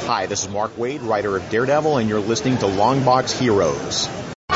Hi, this is Mark Waid, writer of Daredevil, and you're listening to Longbox Heroes.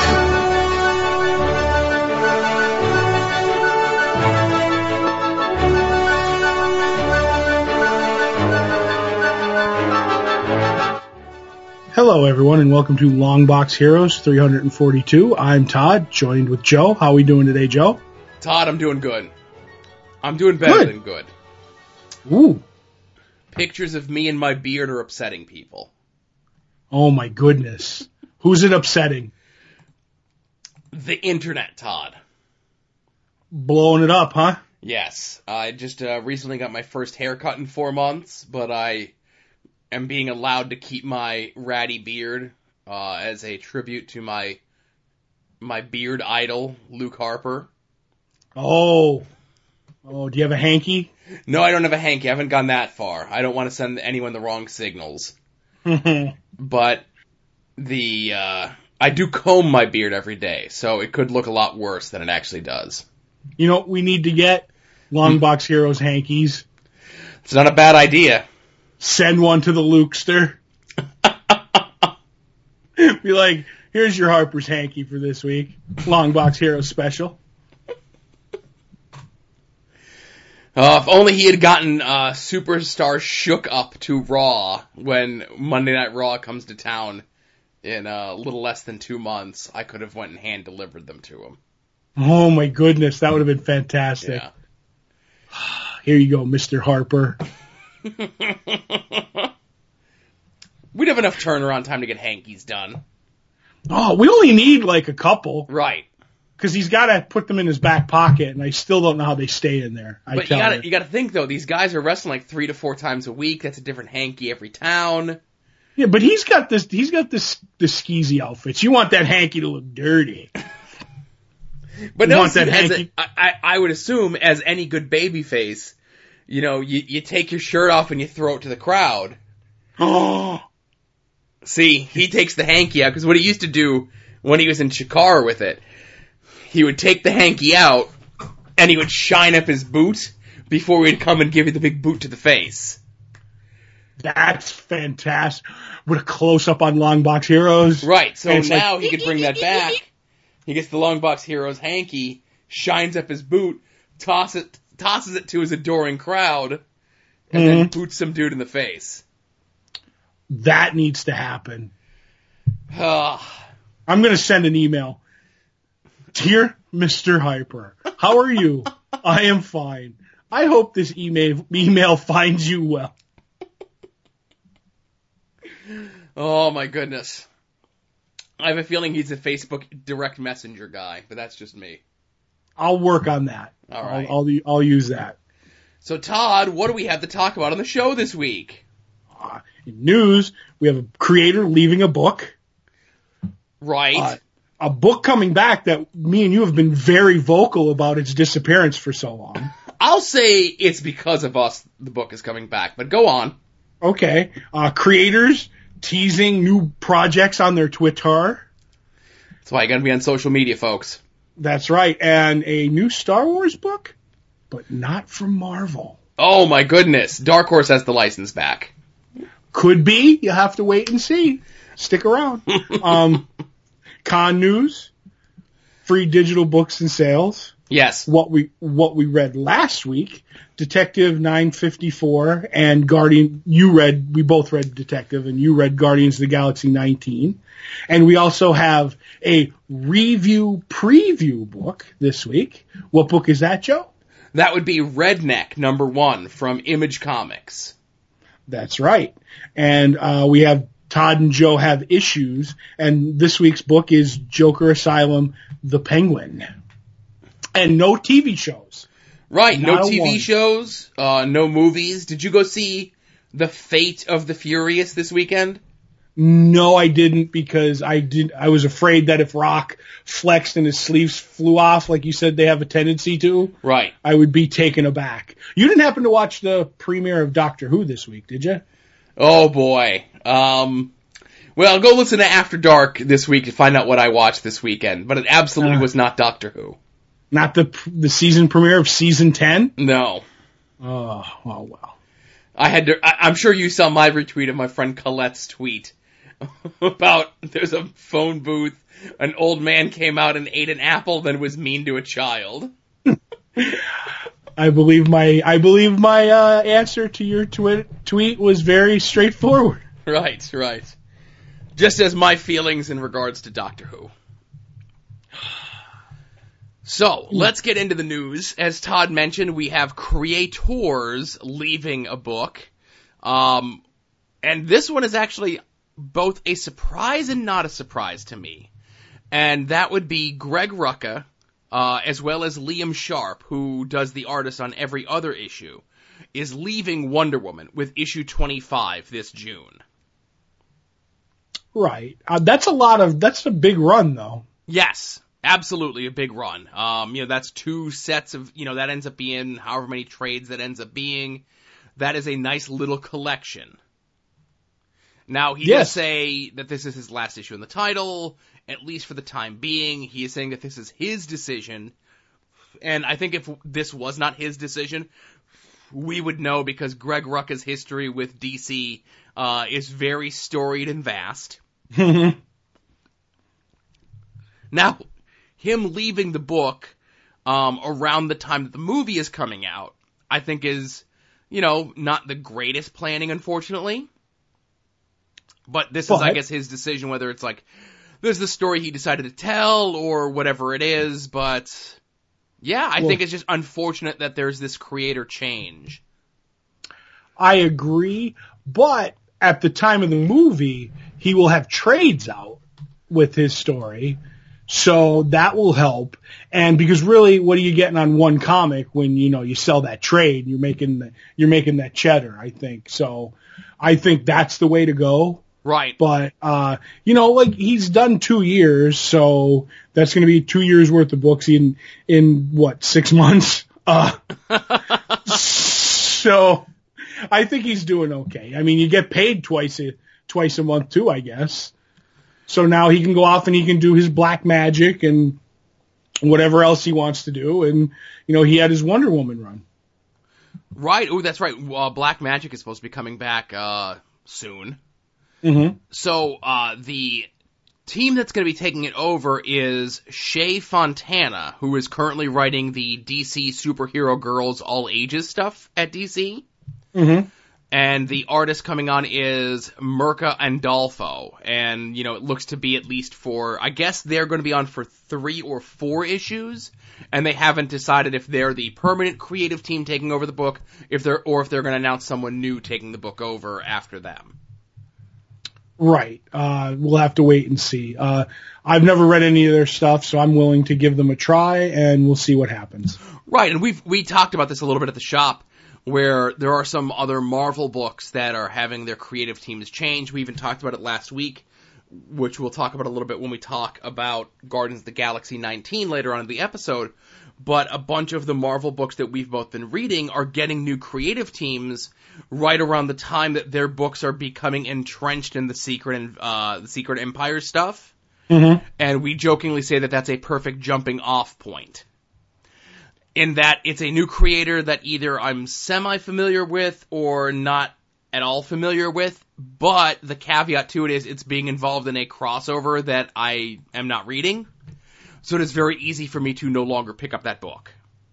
Hello, everyone, and welcome to Longbox Heroes 342. I'm Todd, joined with Joe. How are we doing today, Joe? Todd, I'm doing good. I'm doing better than good. Ooh. Pictures of me and my beard are upsetting people. Oh, my goodness. Who's it upsetting? The internet, Todd. Blowing it up, huh? Yes. I just recently got my first haircut in 4 months, but I am being allowed to keep my ratty beard as a tribute to my beard idol, Luke Harper. Oh, do you have a hanky? No, I don't have a hanky. I haven't gone that far. I don't want to send anyone the wrong signals. But I do comb my beard every day, so it could look a lot worse than it actually does. You know, we need to get Longbox Heroes hankies. It's not a bad idea. Send one to the Lukester. Be like, here's your Harper's hanky for this week. Longbox Heroes special. If only he had gotten Superstar Shook up to Raw when Monday Night Raw comes to town in a little less than 2 months, I could have went and hand-delivered them to him. Oh, my goodness. That would have been fantastic. Yeah. Here you go, Mr. Harper. We'd have enough turnaround time to get hankies done. Oh, we only need like a couple. Right. Because he's got to put them in his back pocket, and I still don't know how they stay in there. But you got to think though, these guys are wrestling like 3 to 4 times a week. That's a different hanky every town. Yeah, but he's got the skeezy outfits. You want that hanky to look dirty. But no, I would assume as any good babyface, you know, you take your shirt off and you throw it to the crowd. Oh. See, he takes the hanky out, because what he used to do when he was in Chikara with it, he would take the hanky out, and he would shine up his boot before he'd come and give you the big boot to the face. That's fantastic. With a close-up on Longbox Heroes. Right, so now he could bring that back. He gets the Longbox Heroes hanky, shines up his boot, tosses it to his adoring crowd, and then boots some dude in the face. That needs to happen. I'm going to send an email. Dear Mr. Hyper, how are you? I am fine. I hope this email finds you well. Oh my goodness. I have a feeling he's a Facebook direct messenger guy, but that's just me. I'll work on that. All right. I'll use that. So Todd, what do we have to talk about on the show this week? In news, we have a creator leaving a book. Right. A book coming back that me and you have been very vocal about its disappearance for so long. I'll say it's because of us the book is coming back, but go on. Okay. Creators teasing new projects on their Twitter. That's why you gotta be on social media, folks. That's right. And a new Star Wars book, but not from Marvel. Oh my goodness. Dark Horse has the license back. Could be. You have to wait and see. Stick around. Con news, free digital books and sales. Yes. What we read last week, Detective 954 and we both read Detective and you read Guardians of the Galaxy 19. And we also have a review preview book this week. What book is that, Joe? That would be Redneck #1 from Image Comics. That's right. And we have Todd and Joe have issues, and this week's book is Joker Asylum, The Penguin. And no TV shows. Right, no TV shows, no movies. Did you go see The Fate of the Furious this weekend? No, I didn't, because I was afraid that if Rock flexed and his sleeves flew off, like you said they have a tendency to, right, I would be taken aback. You didn't happen to watch the premiere of Doctor Who this week, did you? Oh boy. Well, go listen to After Dark this week to find out what I watched this weekend, but it absolutely was not Doctor Who. Not the season premiere of season 10? No. Oh, well. I'm sure you saw my retweet of my friend Colette's tweet about there's a phone booth, an old man came out and ate an apple, then was mean to a child. I believe my answer to your tweet was very straightforward. Right. Just as my feelings in regards to Doctor Who. So, let's get into the news. As Todd mentioned, we have creators leaving a book. And this one is actually both a surprise and not a surprise to me. And that would be Greg Rucka, as well as Liam Sharp, who does the artist on every other issue, is leaving Wonder Woman with issue 25 this June. Right. That's a big run, though. Yes. Absolutely a big run. That's 2 sets of, that ends up being however many trades that ends up being. That is a nice little collection. Now, he does say that this is his last issue in the title, at least for the time being. He is saying that this is his decision. And I think if this was not his decision, we would know, because Greg Rucka's history with DC is very storied and vast. Now, him leaving the book around the time that the movie is coming out, I think is, not the greatest planning, unfortunately. But this is, I guess, his decision, whether it's like, this is the story he decided to tell or whatever it is. But, yeah, I think it's just unfortunate that there's this creator change. I agree, but at the time of the movie, he will have trades out with his story. So that will help. And because really, what are you getting on one comic when, you sell that trade, you're making that cheddar, I think. So I think that's the way to go. Right. But, he's done 2 years, so that's going to be 2 years worth of books in what, 6 months? So I think he's doing okay. I mean, you get paid twice a month too, I guess. So now he can go off and he can do his black magic and whatever else he wants to do. And, he had his Wonder Woman run. Right. Oh, that's right. Black Magic is supposed to be coming back soon. Mm-hmm. So the team that's going to be taking it over is Shea Fontana, who is currently writing the DC Superhero Girls All Ages stuff at DC. Mm-hmm. And the artist coming on is Mirka Andolfo. And, it looks to be at least I guess they're going to be on for 3 or 4 issues. And they haven't decided if they're the permanent creative team taking over the book, if they're going to announce someone new taking the book over after them. Right. We'll have to wait and see. I've never read any of their stuff, so I'm willing to give them a try, and we'll see what happens. Right. And we talked about this a little bit at the shop, where there are some other Marvel books that are having their creative teams change. We even talked about it last week, which we'll talk about a little bit when we talk about Guardians of the Galaxy 19 later on in the episode. But a bunch of the Marvel books that we've both been reading are getting new creative teams right around the time that their books are becoming entrenched in the Secret Empire stuff. Mm-hmm. And we jokingly say that that's a perfect jumping off point. In that it's a new creator that either I'm semi-familiar with or not at all familiar with, but the caveat to it is it's being involved in a crossover that I am not reading, so it is very easy for me to no longer pick up that book.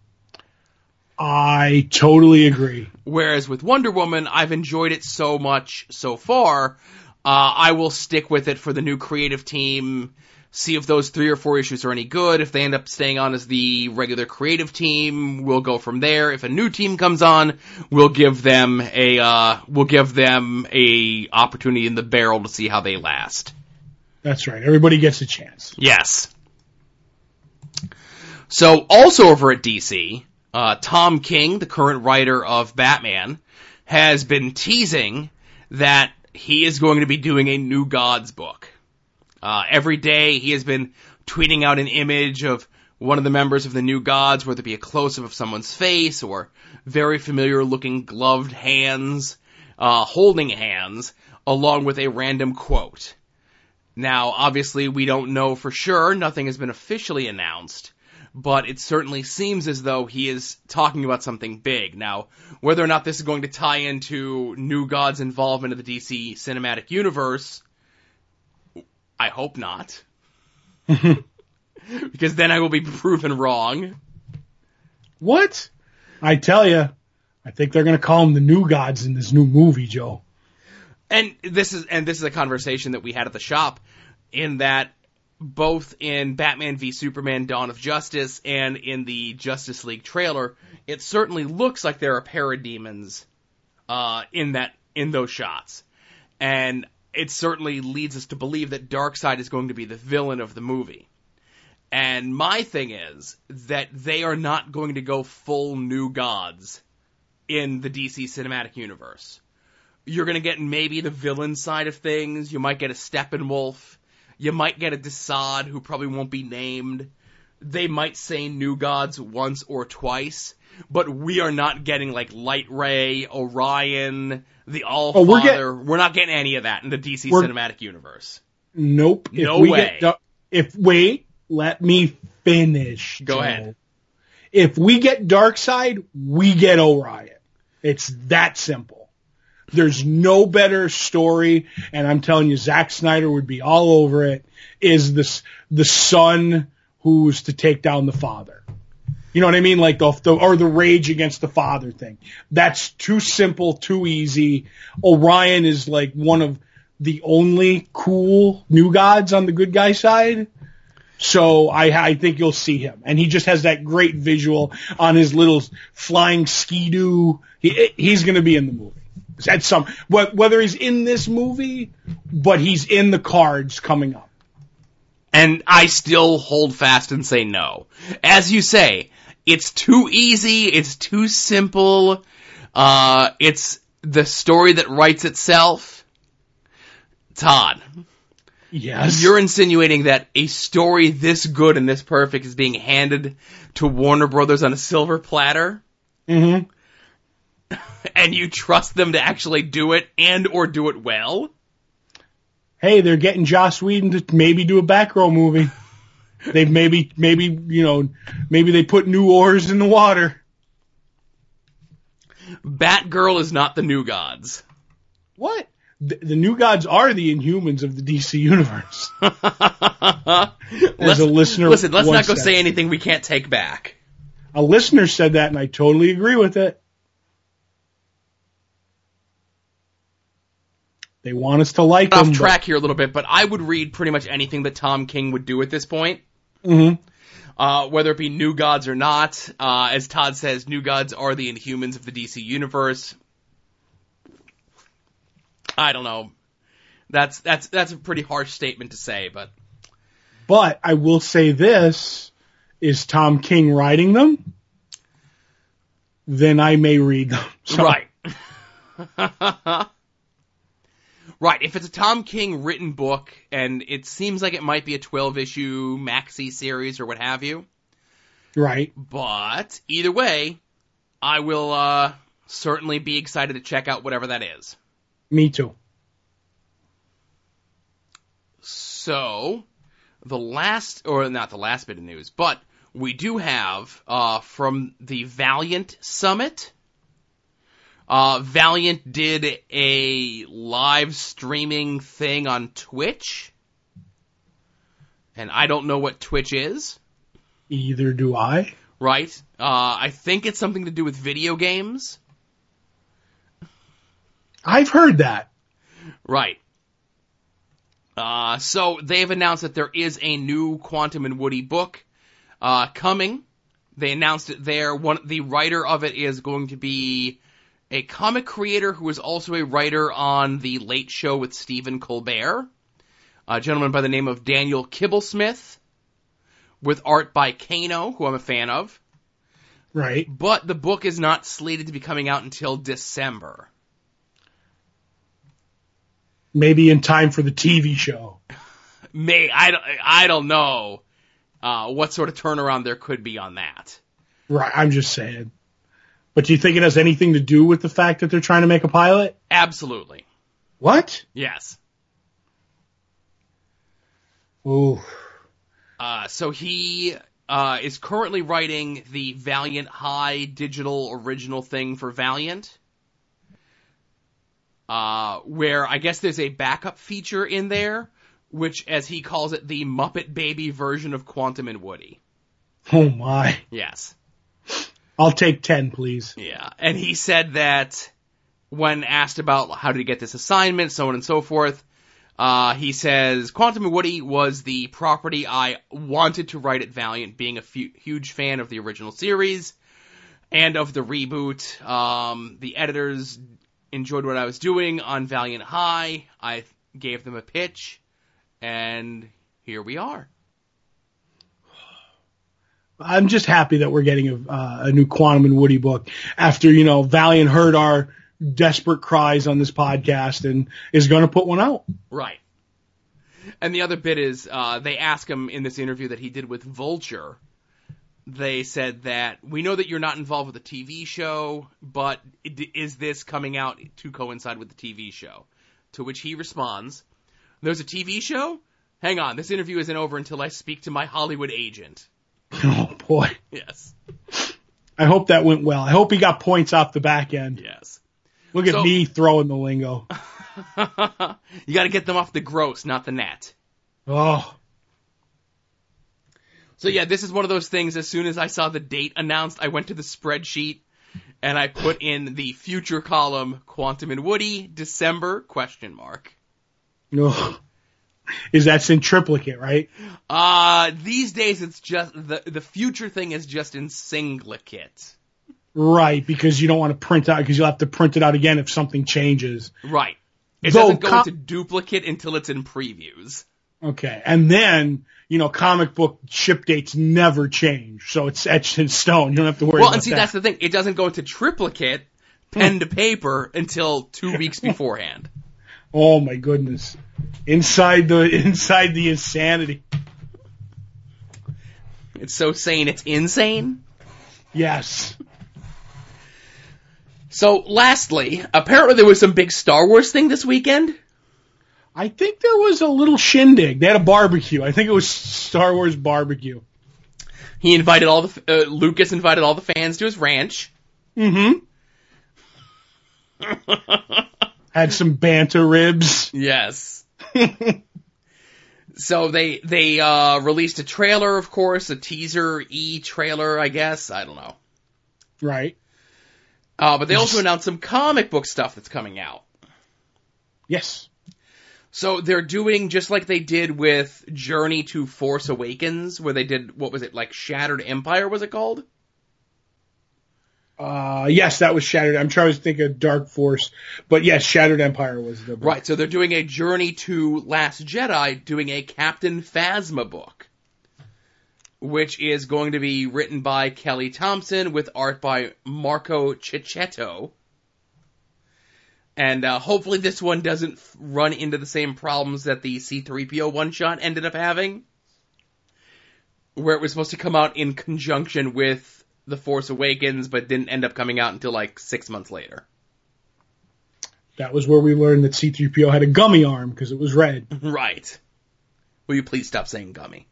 I totally agree. Whereas with Wonder Woman, I've enjoyed it so much so far, I will stick with it for the new creative team, see if those 3 or 4 issues are any good. If they end up staying on as the regular creative team, we'll go from there. If a new team comes on, we'll give them a opportunity in the barrel to see how they last. That's right. Everybody gets a chance. Yes. So also over at DC, Tom King, the current writer of Batman, has been teasing that he is going to be doing a New Gods book. Every day he has been tweeting out an image of one of the members of the New Gods, whether it be a close-up of someone's face or very familiar-looking gloved hands, holding hands, along with a random quote. Now, obviously, we don't know for sure. Nothing has been officially announced. but it certainly seems as though he is talking about something big. Now, whether or not this is going to tie into New God's involvement in the DC cinematic universe, I hope not. Because then I will be proven wrong. What? I tell you, I think they're going to call them the New Gods in this new movie, Joe. And this is a conversation that we had at the shop, in that both in Batman v Superman: Dawn of Justice and in the Justice League trailer, it certainly looks like there are parademons in those shots, and it certainly leads us to believe that Darkseid is going to be the villain of the movie. And my thing is that they are not going to go full New Gods in the DC cinematic universe. You're going to get maybe the villain side of things. You might get a Steppenwolf. You might get a Desaad, who probably won't be named. They might say New Gods once or twice. But we are not getting like Light Ray, Orion, the All-Father. We're not getting any of that in the DC cinematic universe. Nope. No way. Wait, let me finish. Go ahead. If we get Darkseid, we get Orion. It's that simple. There's no better story, and I'm telling you, Zack Snyder would be all over it, is the son who's to take down the father. You know what I mean? Like the rage against the father thing. That's too simple, too easy. Orion is like one of the only cool New Gods on the good guy side. So I think you'll see him. And he just has that great visual on his little flying skidoo. He's going to be in the movie. At whether he's in this movie, but he's in the cards coming up. And I still hold fast and say no. As you say, it's too easy, it's too simple, it's the story that writes itself. Todd. Yes. You're insinuating that a story this good and this perfect is being handed to Warner Brothers on a silver platter? Mm-hmm. And you trust them to actually do it and or do it well? Hey, they're getting Joss Whedon to maybe do a Batgirl movie. They maybe they put new oars in the water. Batgirl is not the New Gods. What? The New Gods are the Inhumans of the DC universe. As a listener, listen, let's not go say anything we can't take back. A listener said that, and I totally agree with it. They want us to like them. Off track here a little bit, but I would read pretty much anything that Tom King would do at this point. Mm-hmm. Whether it be New Gods or not. As Todd says, New Gods are the Inhumans of the DC universe. I don't know. That's a pretty harsh statement to say, but. But I will say this: is Tom King writing them? Then I may read them. So. Right. Right, if it's a Tom King written book, and it seems like it might be a 12-issue maxi series or what have you. Right. But, either way, I will certainly be excited to check out whatever that is. Me too. So, not the last bit of news, but we do have, from the Valiant Summit, Valiant did a live streaming thing on Twitch. And I don't know what Twitch is. Either do I. Right. I think it's something to do with video games. I've heard that. Right. So they've announced that there is a new Quantum and Woody book coming. They announced it there. The writer of it is going to be a comic creator who is also a writer on The Late Show with Stephen Colbert, a gentleman by the name of Daniel Kibblesmith, with art by Kano, who I'm a fan of. Right. But the book is not slated to be coming out until December. Maybe in time for the TV show. I don't know what sort of turnaround there could be on that. Right, I'm just saying. But do you think it has anything to do with the fact that they're trying to make a pilot? Absolutely. What? Yes. Ooh. So he is currently writing the Valiant High digital original thing for Valiant. Where I guess there's a backup feature in there, which, as he calls it, the Muppet Baby version of Quantum and Woody. Oh my. Yes. I'll take 10, please. Yeah. And he said that when asked about how did he get this assignment, so on and so forth, he says, Quantum and Woody was the property I wanted to write at Valiant, being a huge fan of the original series and of the reboot. The editors enjoyed what I was doing on Valiant High. I gave them a pitch, and here we are. I'm just happy that we're getting a new Quantum and Woody book after, Valiant heard our desperate cries on this podcast and is going to put one out. Right. And the other bit is, they ask him in this interview that he did with Vulture, they said that, we know that you're not involved with the TV show, but is this coming out to coincide with the TV show? To which he responds, there's a TV show? Hang on, this interview isn't over until I speak to my Hollywood agent. Oh, boy. Yes. I hope that went well. I hope he got points off the back end. Yes. Look at me throwing the lingo. You got to get them off the gross, not the net. Oh. So yeah, this is one of those things, as soon as I saw the date announced, I went to the spreadsheet and I put in the future column, Quantum and Woody, December, ? Oh. Is that in triplicate, right? These days it's just, the future thing is just in singlicate. Right, because you don't want to print out, because you'll have to print it out again if something changes. Right. It doesn't go into duplicate until it's in previews. Okay, and then, comic book ship dates never change, so it's etched in stone. You don't have to worry about that. Well, and see, that's the thing. It doesn't go into triplicate, pen to paper, until 2 weeks beforehand. Oh my goodness. Inside the insanity. It's so sane, it's insane? Yes. So, lastly, apparently there was some big Star Wars thing this weekend. I think there was a little shindig. They had a barbecue. I think it was Star Wars barbecue. He invited Lucas invited all the fans to his ranch. Mm-hmm. Had some banter ribs. Yes. So they released a trailer, of course, a teaser trailer, I guess. I don't know. Right. But they also announced some comic book stuff that's coming out. Yes. So they're doing just like they did with Journey to Force Awakens, where they did, what was it, like Shattered Empire, was it called? Yes, that was Shattered. I'm trying to think of Dark Force, but yes, Shattered Empire was the book. Right, so they're doing a Journey to Last Jedi, doing a Captain Phasma book, which is going to be written by Kelly Thompson with art by Marco Cicchetto. And hopefully this one doesn't run into the same problems that the C-3PO one-shot ended up having, where it was supposed to come out in conjunction with The Force Awakens, but didn't end up coming out until like 6 months later. That was where we learned that C-3PO had a gummy arm, because it was red. Right. Will you please stop saying gummy?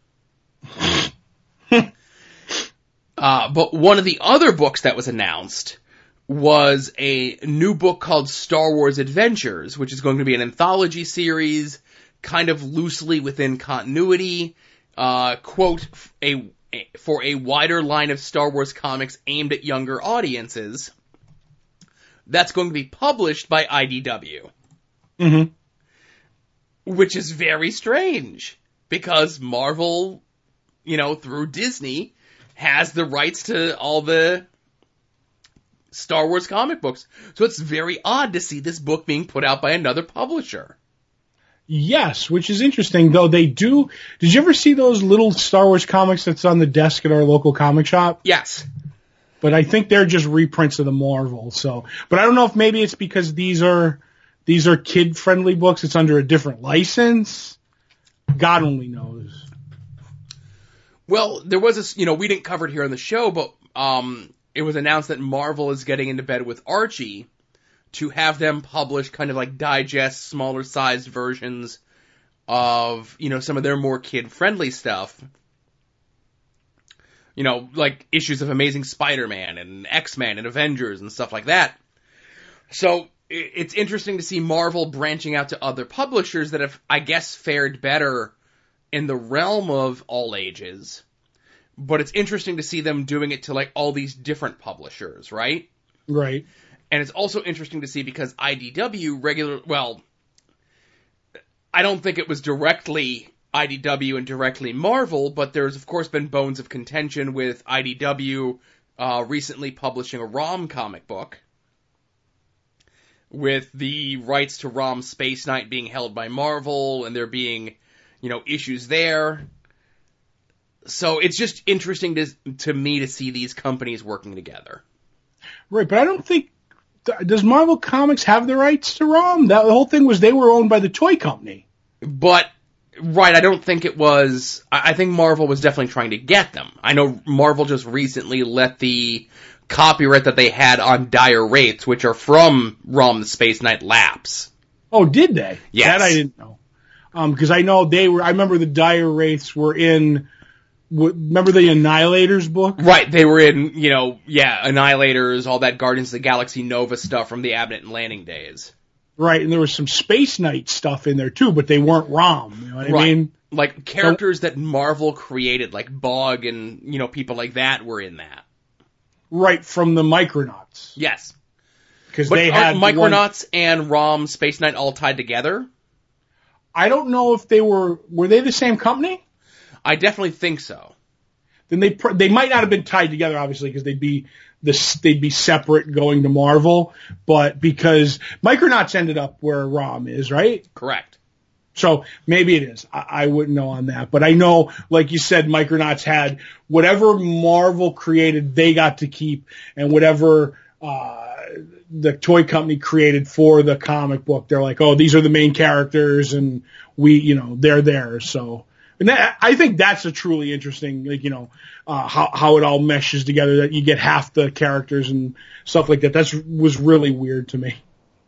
But one of the other books that was announced was a new book called Star Wars Adventures, which is going to be an anthology series, kind of loosely within continuity, quote, for a wider line of Star Wars comics aimed at younger audiences. That's going to be published by IDW. Mm-hmm. Which is very strange, because Marvel, through Disney, has the rights to all the Star Wars comic books. So it's very odd to see this book being put out by another publisher. Yes, which is interesting, though they do. Did you ever see those little Star Wars comics that's on the desk at our local comic shop? Yes. But I think they're just reprints of the Marvel. So, but I don't know if maybe it's because these are kid-friendly books. It's under a different license. God only knows. Well, there was we didn't cover it here on the show, but it was announced that Marvel is getting into bed with Archie to have them publish kind of like digest, smaller sized versions of, some of their more kid-friendly stuff. You know, like issues of Amazing Spider-Man and X-Men and Avengers and stuff like that. So it's interesting to see Marvel branching out to other publishers that have, I guess, fared better in the realm of all ages. But it's interesting to see them doing it to like all these different publishers, right? Right. And it's also interesting to see because IDW I don't think it was directly IDW and directly Marvel, but there's of course been bones of contention with IDW recently publishing a ROM comic book with the rights to ROM Space Knight being held by Marvel and there being, issues there. So it's just interesting to me to see these companies working together. Right, but I don't think, does Marvel Comics have the rights to ROM? The whole thing was they were owned by the toy company. But, right, I don't think it was, I think Marvel was definitely trying to get them. I know Marvel just recently let the copyright that they had on Dire Wraiths, which are from ROM the Space Knight, lapse. Oh, did they? Yes. That I didn't know. Because I know I remember the Dire Wraiths were in, remember the Annihilators book? Right, they were in, Annihilators, all that Guardians of the Galaxy Nova stuff from the Abnett and Lanning days. Right, and there was some Space Knight stuff in there too, but they weren't ROM, you know what I mean? Like characters that Marvel created, like Bug and, people like that were in that. Right, from the Micronauts. Yes. Because they had Micronauts and ROM Space Knight all tied together? I don't know if were they the same company? I definitely think so. Then they might not have been tied together, obviously, because they'd be separate going to Marvel, but because Micronauts ended up where ROM is, right? Correct. So maybe it is. I wouldn't know on that, but I know, like you said, Micronauts had whatever Marvel created, they got to keep, and whatever the toy company created for the comic book, they're like, oh, these are the main characters, and they're there. So. And I think that's a truly interesting, how it all meshes together, that you get half the characters and stuff like that. Was really weird to me.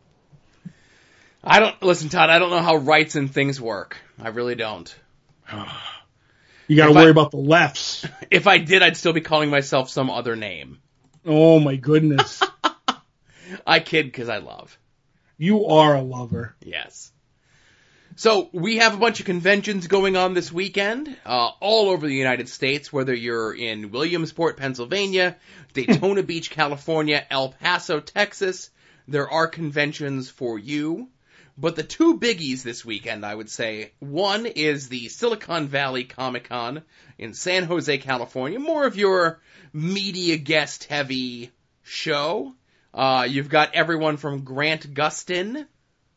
Listen, Todd, I don't know how rights and things work. I really don't. You gotta worry about the lefts. If I did, I'd still be calling myself some other name. Oh my goodness. I kid because I love. You are a lover. Yes. So, we have a bunch of conventions going on this weekend, all over the United States, whether you're in Williamsport, Pennsylvania, Daytona Beach, California, El Paso, Texas. There are conventions for you. But the two biggies this weekend, I would say, one is the Silicon Valley Comic-Con in San Jose, California, more of your media guest-heavy show. You've got everyone from Grant Gustin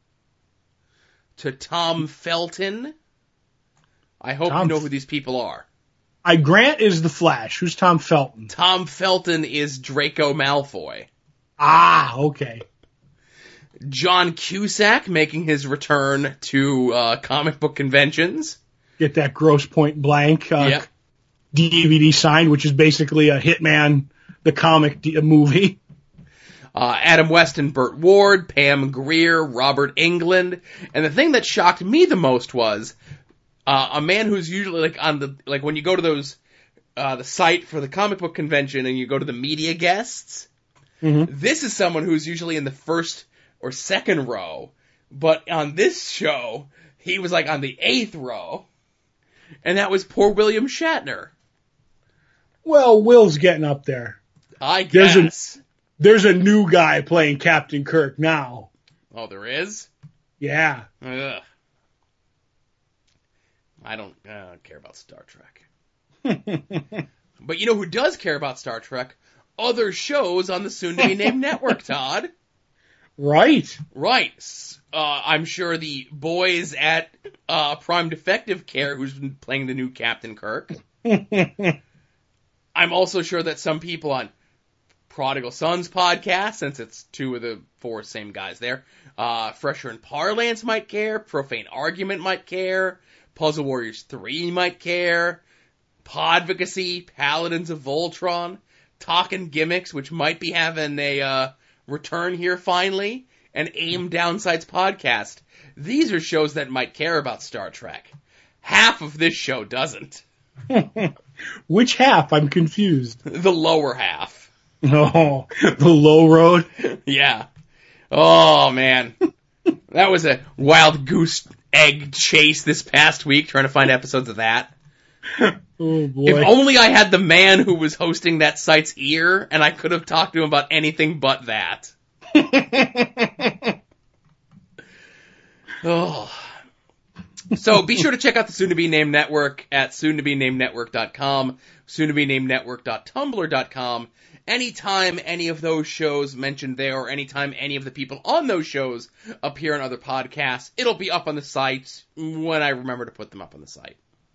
to Tom Felton. I hope you know who these people are. Grant is the Flash. Who's Tom Felton? Tom Felton is Draco Malfoy. Ah, okay. John Cusack making his return to comic book conventions. Get that Grosse Point Blank DVD signed, which is basically a Hitman, the comic movie. Adam West and Burt Ward, Pam Grier, Robert Englund. And the thing that shocked me the most was a man who's usually when you go to those the site for the comic book convention and you go to the media guests. Mm-hmm. This is someone who's usually in the first or second row, but on this show he was on the 8th row, and that was poor William Shatner. Well, Will's getting up there. I guess. There's a new guy playing Captain Kirk now. Oh, there is? Yeah. Ugh. I don't care about Star Trek. But you know who does care about Star Trek? Other shows on the soon-to-be-named network, Todd. Right. Right. I'm sure the boys at Prime Defective care who's been playing the new Captain Kirk. I'm also sure that some people on Prodigal Sons podcast, since it's 2 of the 4 same guys there. Fresher in Parlance might care. Profane Argument might care. Puzzle Warriors 3 might care. Podvocacy, Paladins of Voltron, Talkin' Gimmicks, which might be having a return here finally, and AIM Downsides podcast. These are shows that might care about Star Trek. Half of this show doesn't. Which half? I'm confused. The lower half. Oh, the low road? Yeah. Oh, man. That was a wild goose egg chase this past week, trying to find episodes of that. Oh, boy. If only I had the man who was hosting that site's ear, and I could have talked to him about anything but that. Oh. So be sure to check out the Soon to Be Named Network at soontobenamednetwork.com, soontobenamednetwork.tumblr.com. Anytime any of those shows mentioned there, or anytime any of the people on those shows appear on other podcasts, it'll be up on the site when I remember to put them up on the site.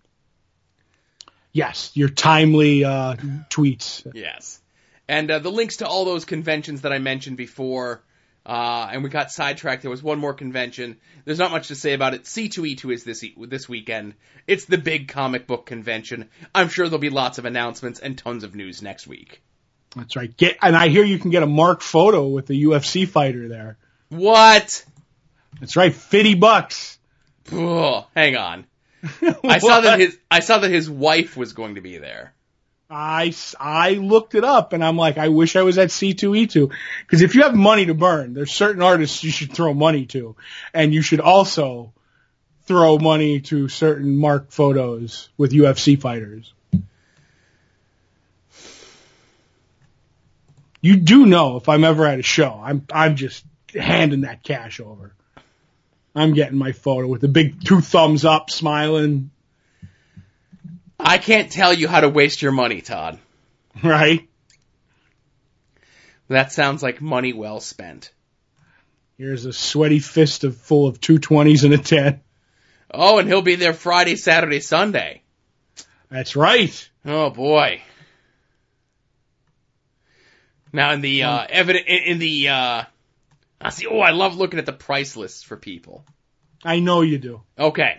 Yes, your timely tweets. Yes. And the links to all those conventions that I mentioned before, and we got sidetracked. There was one more convention. There's not much to say about it. C2E2 is this weekend. It's the big comic book convention. I'm sure there'll be lots of announcements and tons of news next week. That's right. And I hear you can get a marked photo with the UFC fighter there. What? That's right, $50. Oh, hang on. I saw that his wife was going to be there. I looked it up and I'm like, I wish I was at C2E2. Because if you have money to burn, there's certain artists you should throw money to. And you should also throw money to certain marked photos with UFC fighters. You do know if I'm ever at a show, I'm just handing that cash over. I'm getting my photo with the big 2 thumbs up, smiling. I can't tell you how to waste your money, Todd. Right? That sounds like money well spent. Here's a sweaty fist full of 220s and a 10. Oh, and he'll be there Friday, Saturday, Sunday. That's right. Oh boy. Now I love looking at the price lists for people. I know you do. Okay.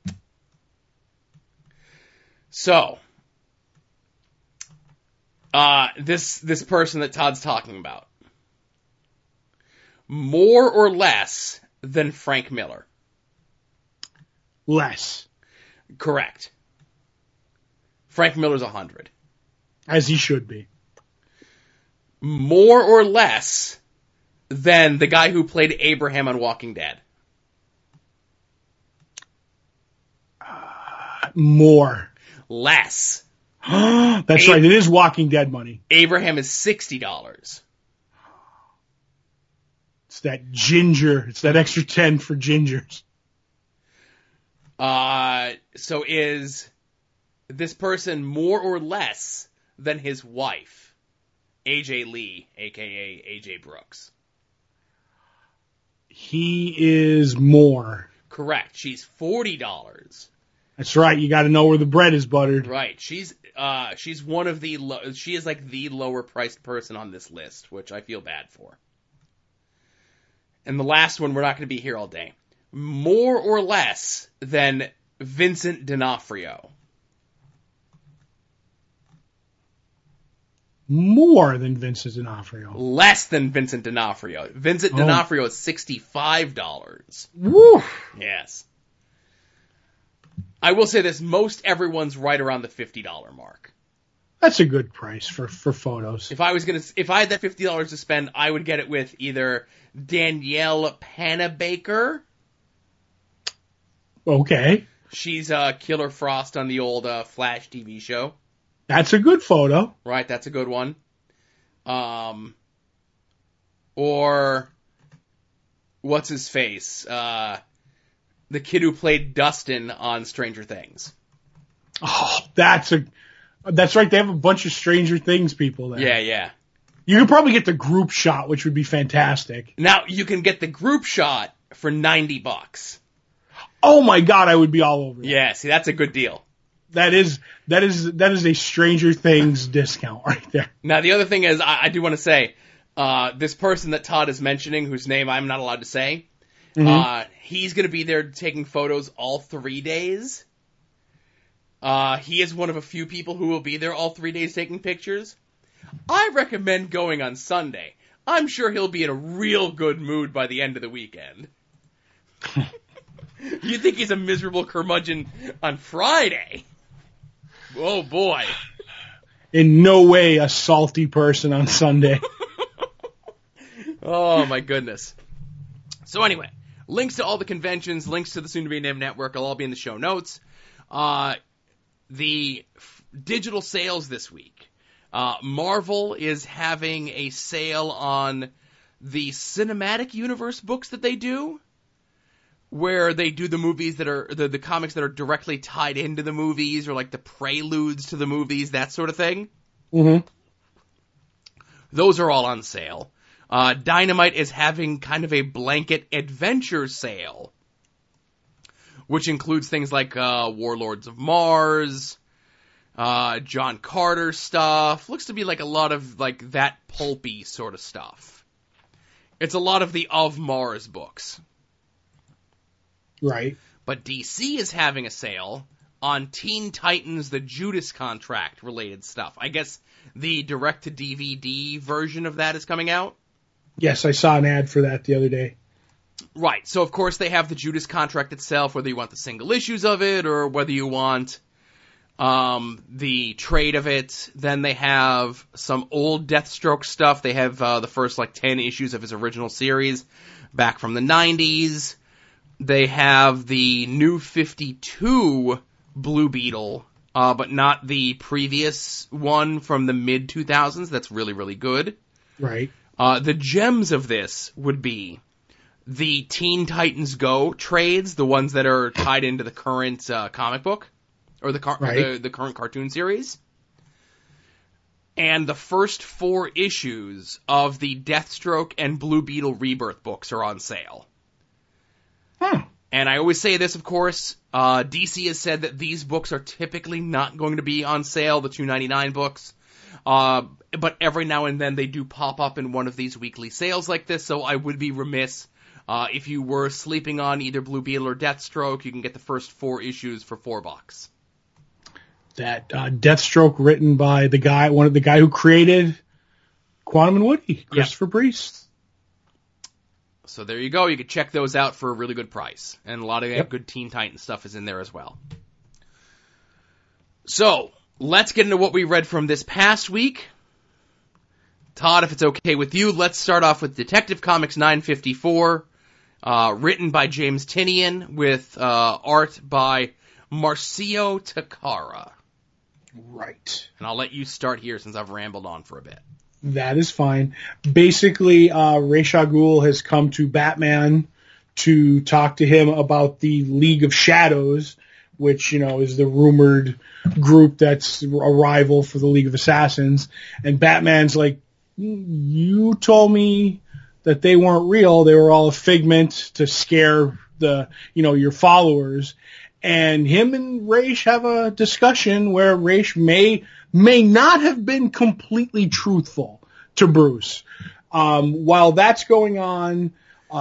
So, this person that Todd's talking about, more or less than Frank Miller? Less. Correct. Frank Miller's 100. As he should be. More or less than the guy who played Abraham on Walking Dead? More. Less. That's right. It is Walking Dead money. Abraham is $60. It's that ginger. It's that extra 10 for gingers. So is this person more or less than his wife, AJ Lee, aka AJ Brooks? He is more. Correct. She's $40. That's right. You got to know where the bread is buttered. Right. She's one of the she is like the lower priced person on this list, which I feel bad for. And the last one, we're not going to be here all day. More or less than Vincent D'Onofrio? More than Vincent D'Onofrio. Less than Vincent D'Onofrio. Vincent D'Onofrio is $65. Woo! Yes. I will say this, most everyone's right around the $50 mark. That's a good price for photos. If I had that $50 to spend, I would get it with either Danielle Panabaker. Okay. She's Killer Frost on the old Flash TV show. That's a good photo. Right, that's a good one. Or what's his face? The kid who played Dustin on Stranger Things. Oh, that's right. They have a bunch of Stranger Things people there. Yeah, yeah. You could probably get the group shot, which would be fantastic. Now you can get the group shot for $90. Oh my God, I would be all over that. Yeah, see, that's a good deal. That is a Stranger Things discount right there. Now the other thing is, I do want to say, this person that Todd is mentioning, whose name I'm not allowed to say, he's going to be there taking photos all 3 days. He is one of a few people who will be there all 3 days taking pictures. I recommend going on Sunday. I'm sure he'll be in a real good mood by the end of the weekend. You think he's a miserable curmudgeon on Friday? Oh, boy. In no way a salty person on Sunday. Oh, my goodness. So anyway, links to all the conventions, links to the soon-to-be-named network will all be in the show notes. The digital sales this week. Marvel is having a sale on the cinematic universe books that they do, where they do the movies that are, the comics that are directly tied into the movies, or like the preludes to the movies, that sort of thing. Mm-hmm. Those are all on sale. Dynamite is having kind of a blanket adventure sale, which includes things like Warlords of Mars, John Carter stuff. Looks to be like a lot of like that pulpy sort of stuff. It's a lot of the Of Mars books. Right. But DC is having a sale on Teen Titans, the Judas Contract related stuff. I guess the direct-to-DVD version of that is coming out. Yes, I saw an ad for that the other day. Right. So, of course, they have the Judas Contract itself, whether you want the single issues of it or whether you want the trade of it. Then they have some old Deathstroke stuff. They have the first, 10 issues of his original series back from the 90s. They have the New 52 Blue Beetle, but not the previous one from the mid-2000s. That's really, really good. Right. The gems of this would be the Teen Titans Go trades, the ones that are tied into the current comic book, or the current cartoon series. And the first 4 issues of the Deathstroke and Blue Beetle Rebirth books are on sale. Huh. And I always say this, of course, DC has said that these books are typically not going to be on sale, the $2.99 books. But every now and then they do pop up in one of these weekly sales like this, so I would be remiss if you were sleeping on either Blue Beetle or Deathstroke. You can get the first 4 issues for $4. That Deathstroke written by the guy who created Quantum and Woody, Christopher Priest. So there you go. You can check those out for a really good price. And a lot of that good Teen Titans stuff is in there as well. So, let's get into what we read from this past week. Todd, if it's okay with you, let's start off with Detective Comics 954, written by James Tynion, with art by Marcio Takara. Right. And I'll let you start here since I've rambled on for a bit. That is fine. Basically, Ra's al Ghul has come to Batman to talk to him about the League of Shadows, which, is the rumored group that's a rival for the League of Assassins. And Batman's like, you told me that they weren't real. They were all a figment to scare your followers. And him and Ra's have a discussion where Ra's may not have been completely truthful to Bruce. While that's going on,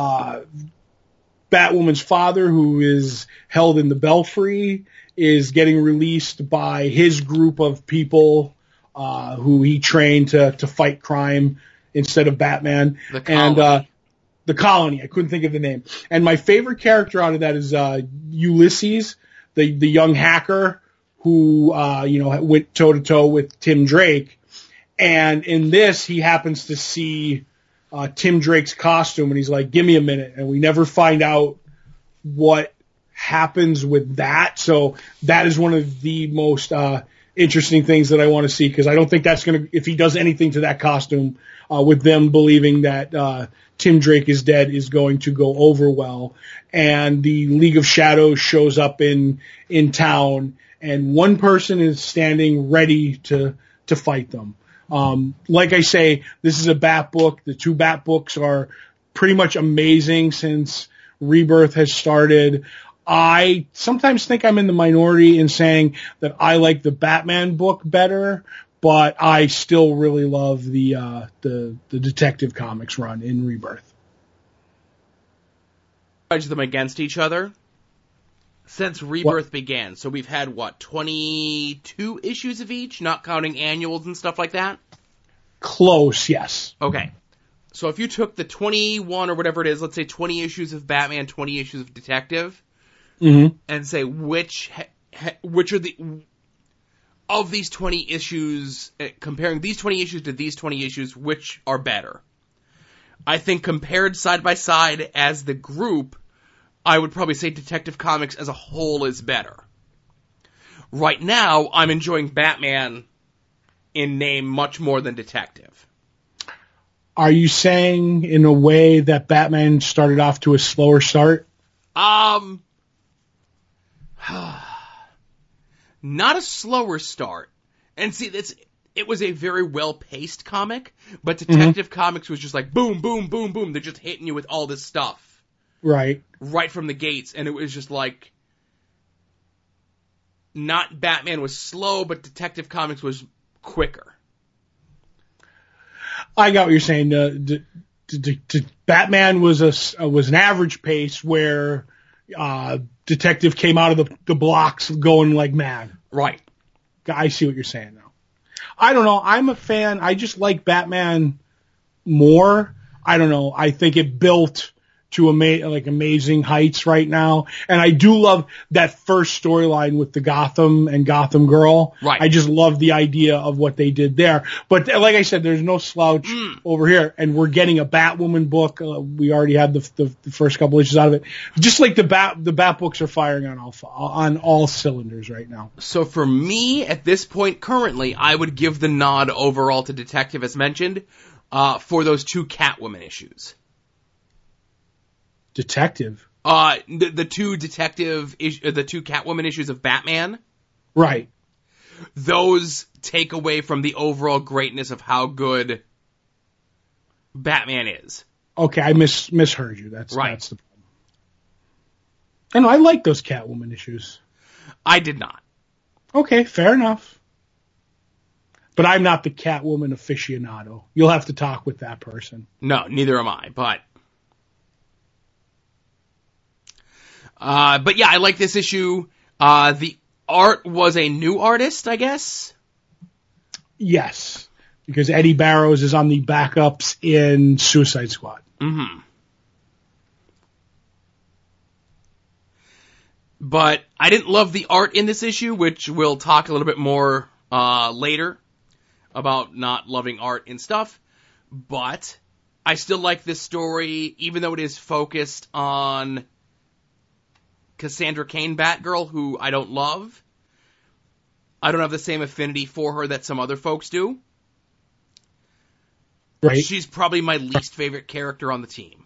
Batwoman's father, who is held in the Belfry, is getting released by his group of people who he trained to fight crime instead of Batman. The Colony. And the Colony. I couldn't think of the name. And my favorite character out of that is Ulysses, the young hacker who went toe to toe with Tim Drake. And in this, he happens to see Tim Drake's costume, and he's like, "Give me a minute." And we never find out what happens with that. So that is one of the most interesting things that I want to see, because I don't think that's going to, if he does anything to that costume, with them believing that Tim Drake is dead, is going to go over well. And the League of Shadows shows up in town, and one person is standing ready to fight them. Like I say, this is a Bat book. The 2 Bat books are pretty much amazing since Rebirth has started. I sometimes think I'm in the minority in saying that I like the Batman book better, but I still really love the Detective Comics run in Rebirth. Judge them against each other since Rebirth began. So we've had, 22 issues of each, not counting annuals and stuff like that? Close, yes. Okay. So if you took the 21 or whatever it is, let's say 20 issues of Batman, 20 issues of Detective, and say which are the... of these 20 issues, comparing these 20 issues to these 20 issues, which are better? I think compared side by side as the group, I would probably say Detective Comics as a whole is better. Right now, I'm enjoying Batman in name much more than Detective. Are you saying in a way that Batman started off to a slower start? Not a slower start. And see, it was a very well-paced comic, but Detective Comics was just like boom, boom, boom, boom. They're just hitting you with all this stuff. Right. Right from the gates. And it was just like, not Batman was slow, but Detective Comics was quicker. I got what you're saying. Batman was an average pace where Detective came out of the blocks going like mad. Right. I see what you're saying now. I don't know. I'm a fan. I just like Batman more. I don't know. I think it built to amazing heights right now. And I do love that first storyline with the Gotham and Gotham Girl. Right. I just love the idea of what they did there. But like I said, there's no slouch over here. And we're getting a Batwoman book. We already had the first couple issues out of it. Just like the Bat books are firing on all cylinders right now. So for me, at this point currently, I would give the nod overall to Detective as mentioned, for those 2 Catwoman issues. Detective. The 2 the 2 Catwoman issues of Batman. Right. Those take away from the overall greatness of how good Batman is. Okay, I misheard you. That's right. That's the problem. And I like those Catwoman issues. I did not. Okay, fair enough. But I'm not the Catwoman aficionado. You'll have to talk with that person. No, neither am I, but yeah, I like this issue. The art was a new artist, I guess? Yes, because Eddie Barrows is on the backups in Suicide Squad. Mm-hmm. But I didn't love the art in this issue, which we'll talk a little bit more later about not loving art and stuff. But I still like this story, even though it is focused on Cassandra Cain Batgirl, who I don't love. I don't have the same affinity for her that some other folks do. Right. She's probably my least favorite character on the team.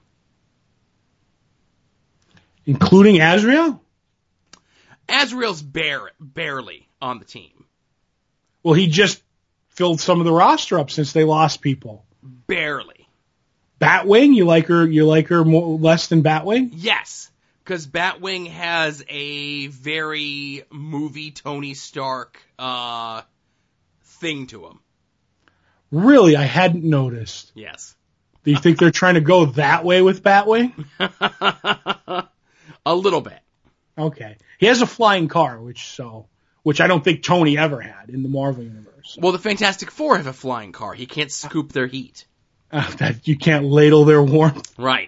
Including Azrael? Azrael's barely on the team. Well, he just filled some of the roster up since they lost people. Barely. Batwing? You like her more, less than Batwing? Yes. Because Batwing has a very movie Tony Stark thing to him. Really? I hadn't noticed. Yes. Do you think they're trying to go that way with Batwing? A little bit. Okay. He has a flying car, which I don't think Tony ever had in the Marvel Universe. So. Well, the Fantastic Four have a flying car. He can't scoop their heat. That you can't ladle their warmth. Right.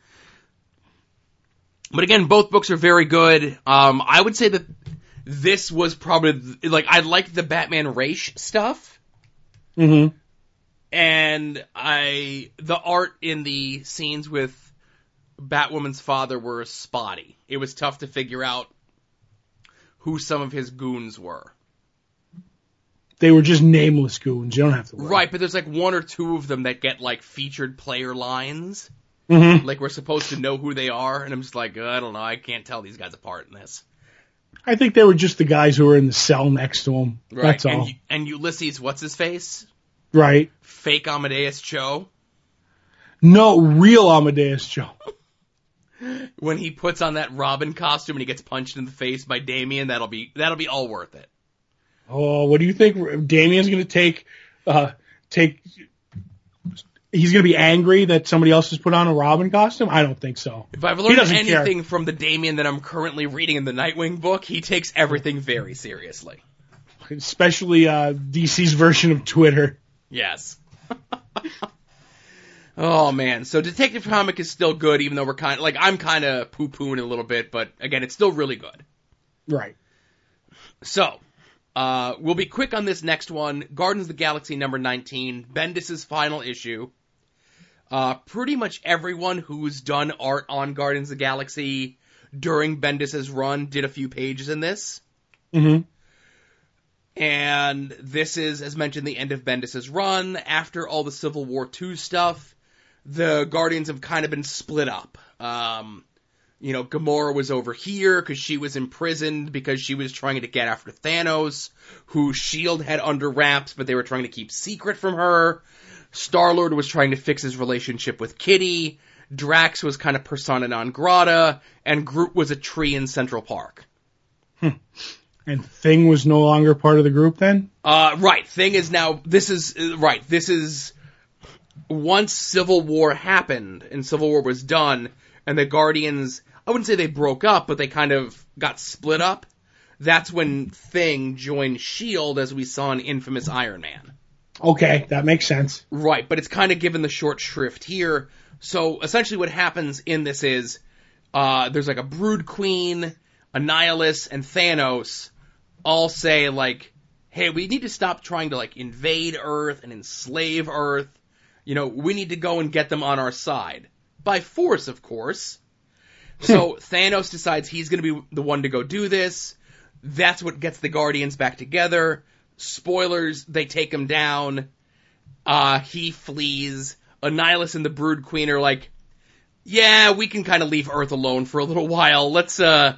But again, both books are very good. I would say that this was probably, I liked the Batman Ra's stuff. Mm-hmm. And the art in the scenes with Batwoman's father were spotty. It was tough to figure out who some of his goons were. They were just nameless goons. You don't have to worry. Right, but there's 1 or 2 of them that get featured player lines. Mm-hmm. We're supposed to know who they are, and I'm just I don't know, I can't tell these guys apart in this. I think they were just the guys who were in the cell next to him. Right. That's all. And Ulysses, what's his face? Right. Fake Amadeus Cho. No, real Amadeus Cho. When he puts on that Robin costume and he gets punched in the face by Damian, that'll be all worth it. Oh, what do you think? Damian's going to take? He's going to be angry that somebody else has put on a Robin costume? I don't think so. If I've learned anything from the Damian that I'm currently reading in the Nightwing book, he takes everything very seriously. Especially DC's version of Twitter. Yes. Oh man, so Detective Comic is still good, even though I'm kind of poo-pooing a little bit, but again, it's still really good. Right. So, We'll be quick on this next one. Guardians of the Galaxy number 19, Bendis' final issue. Pretty much everyone who's done art on Guardians of the Galaxy during Bendis' run did a few pages in this. Mm-hmm. And this is, as mentioned, the end of Bendis' run. After all the Civil War II stuff, the Guardians have kind of been split up. Gamora was over here because she was imprisoned because she was trying to get after Thanos, who S.H.I.E.L.D. had under wraps, but they were trying to keep secret from her. Star-Lord was trying to fix his relationship with Kitty. Drax was kind of persona non grata, and Groot was a tree in Central Park. And Thing was no longer part of the group then? Right. Thing is now, this is once Civil War happened and Civil War was done and the Guardians, I wouldn't say they broke up, but they kind of got split up. That's when Thing joined S.H.I.E.L.D. as we saw in Infamous Iron Man. Okay, that makes sense. Right, but it's kind of given the short shrift here. So essentially what happens in this is, there's like a Brood Queen, Annihilus, and Thanos all say like, hey, we need to stop trying to like invade Earth and enslave Earth. We need to go and get them on our side. By force, of course. So Thanos decides he's going to be the one to go do this. That's what gets the Guardians back together. Spoilers, they take him down. He flees. Annihilus and the Brood Queen are like, yeah, we can kind of leave Earth alone for a little while. Let's not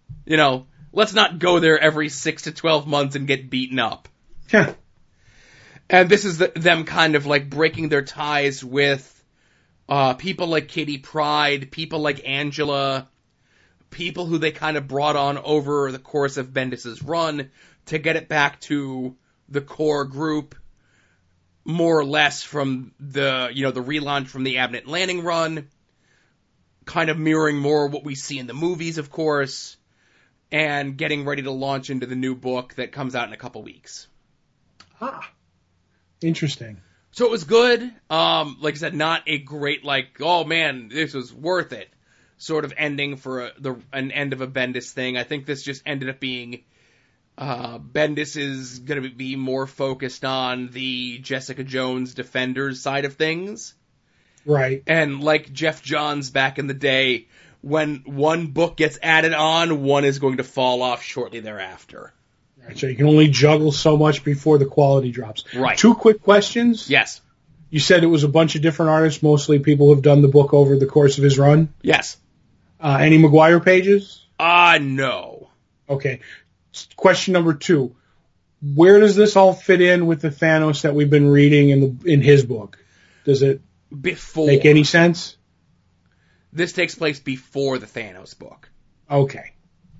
go there every 6 to 12 months and get beaten up. And this is them kind of like breaking their ties with people like Kitty Pryde, people like Angela, people who they kind of brought on over the course of Bendis' run to get it back to the core group, more or less from the relaunch from the Abnett Lanning run, kind of mirroring more what we see in the movies, of course, and getting ready to launch into the new book that comes out in a couple weeks. Interesting. So it was good. Like I said, not a great, like, oh man, this was worth it sort of ending for an end of a Bendis thing. I think this just ended up being, Bendis is going to be more focused on the Jessica Jones Defenders side of things. Right. And like Jeff Johns back in the day, when one book gets added on, one is going to fall off shortly thereafter. Right, so you can only juggle so much before the quality drops. Right. 2 quick questions. Yes. You said it was a bunch of different artists, mostly people who've done the book over the course of his run? Yes. Any Maguire pages? No. Okay. Question number 2. Where does this all fit in with the Thanos that we've been reading in his book? Does it make any sense? This takes place before the Thanos book. Okay.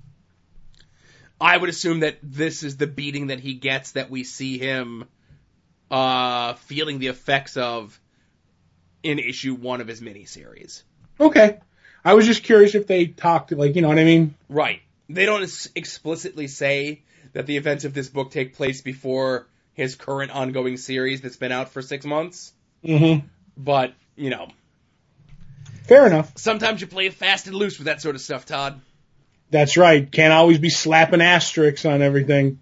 I would assume that this is the beating that he gets that we see him feeling the effects of in issue 1 of his miniseries. Okay. I was just curious if they talked, like, you know what I mean? Right. They don't explicitly say that the events of this book take place before his current ongoing series that's been out for 6 months. Mm-hmm. But, Fair enough. Sometimes you play fast and loose with that sort of stuff, Todd. That's right. Can't always be slapping asterisks on everything.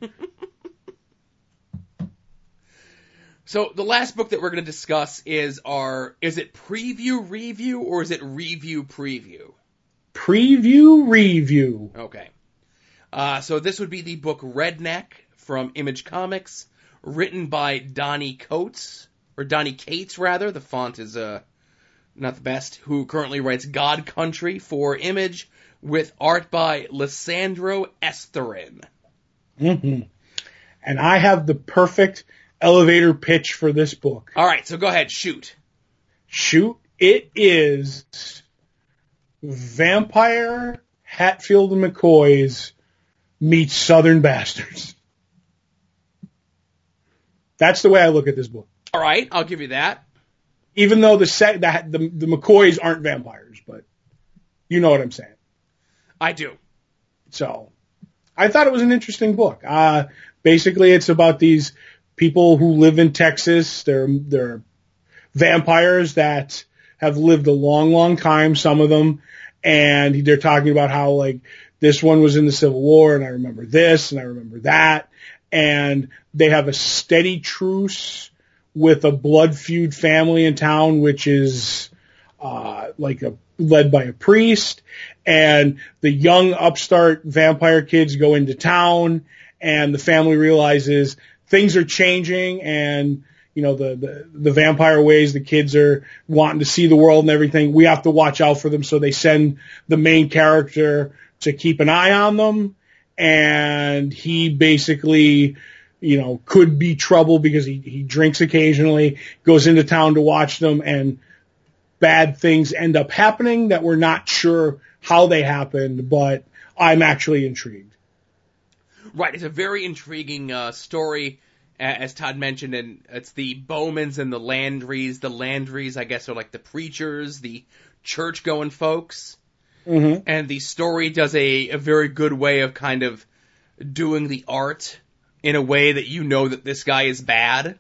So the last book that we're going to discuss is is it preview review or is it review preview? Preview review. Okay. So this would be the book Redneck from Image Comics, written by Donnie Cates, rather. The font is not the best. Who currently writes God Country for Image, with art by Lissandro Esterin. Mm-hmm. And I have the perfect elevator pitch for this book. All right, so go ahead, shoot. Shoot. It is Vampire Hatfield and McCoy's meets Southern Bastards. That's the way I look at this book. All right, I'll give you that. Even though the McCoys aren't vampires, but you know what I'm saying. I do. So, I thought it was an interesting book. Basically, it's about these people who live in Texas. They're vampires that have lived a long, long time, some of them, and they're talking about how, like, this one was in the Civil War, and I remember this, and I remember that, and they have a steady truce with a blood feud family in town, which is led by a priest, and the young upstart vampire kids go into town, and the family realizes things are changing, and the vampire ways, the kids are wanting to see the world and everything. We have to watch out for them, so they send the main character to keep an eye on them, and he basically, could be trouble because he drinks occasionally, goes into town to watch them, and bad things end up happening that we're not sure how they happened, but I'm actually intrigued. Right, it's a very intriguing story, as Todd mentioned, and it's the Bowmans and the Landrys. The Landrys, I guess, are like the preachers, the church-going folks. Mm-hmm. And the story does a very good way of kind of doing the art in a way that that this guy is bad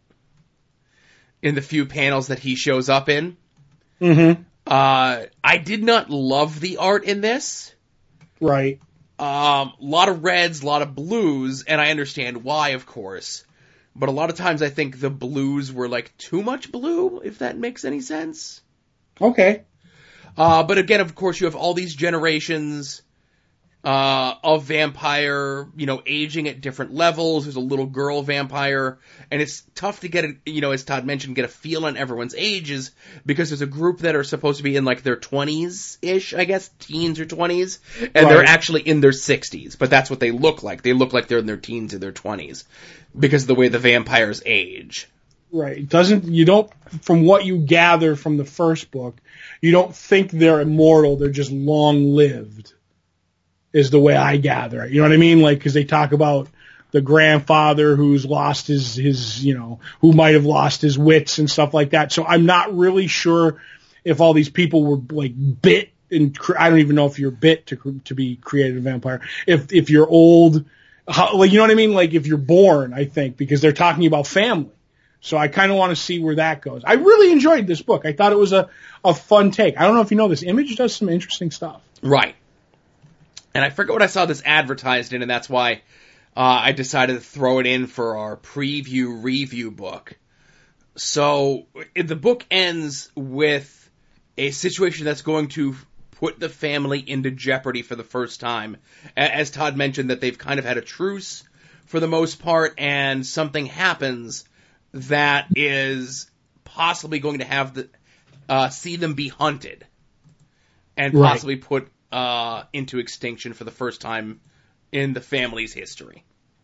in the few panels that he shows up in. Mm-hmm. I did not love the art in this. Right. A lot of reds, a lot of blues, and I understand why, of course. But a lot of times I think the blues were like too much blue, if that makes any sense. Okay. But again, of course, you have all these generations of vampire, aging at different levels. There's a little girl vampire, and it's tough to get, as Todd mentioned, get a feel on everyone's ages, because there's a group that are supposed to be in like their 20s-ish, I guess, teens or 20s, and they're actually in their 60s, but that's what they look like. They look like they're in their teens or their 20s, because of the way the vampires age. Right. From what you gather from the first book, you don't think they're immortal, they're just long-lived, is the way I gather it. You know what I mean? Like, because they talk about the grandfather who's lost his who might have lost his wits and stuff like that. So I'm not really sure if all these people were like bit, and I don't even know if you're bit to be created a vampire. If you're old, you know what I mean? Like if you're born, I think, because they're talking about family. So I kind of want to see where that goes. I really enjoyed this book. I thought it was a fun take. I don't know if you know this. Image does some interesting stuff. Right. And I forget what I saw this advertised in, and that's why I decided to throw it in for our preview review book. So the book ends with a situation that's going to put the family into jeopardy for the first time. As Todd mentioned, that they've kind of had a truce for the most part, and something happens that is possibly going to have see them be hunted and possibly put into extinction for the first time in the family's history.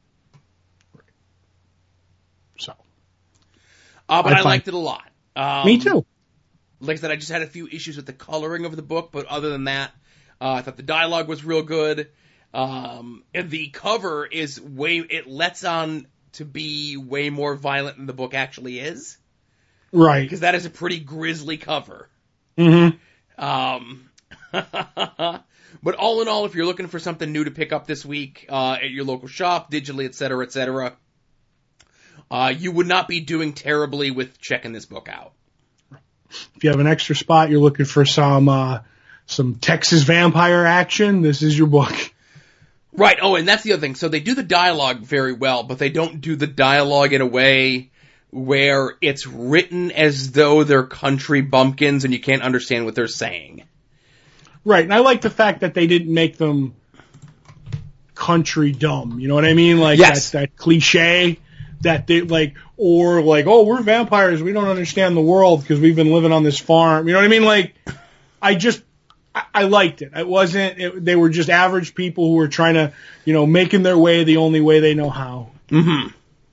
So, but I liked it a lot. Me too. Like I said, I just had a few issues with the coloring of the book, but other than that, I thought the dialogue was real good. And the cover it lets on to be way more violent than the book actually is. Right. Because that is a pretty grisly cover. Mm-hmm. But all in all, if you're looking for something new to pick up this week at your local shop, digitally, etc., you would not be doing terribly with checking this book out. If you have an extra spot, you're looking for some Texas vampire action, this is your book. Right. Oh, and that's the other thing. So they do the dialogue very well, but they don't do the dialogue in a way where it's written as though they're country bumpkins and you can't understand what they're saying. Right. And I like the fact that they didn't make them country dumb. You know what I mean? Like that cliche that they oh, we're vampires. We don't understand the world because we've been living on this farm. You know what I mean? Like, I liked it. They were just average people who were trying to, making their way the only way they know how. Mm-hmm.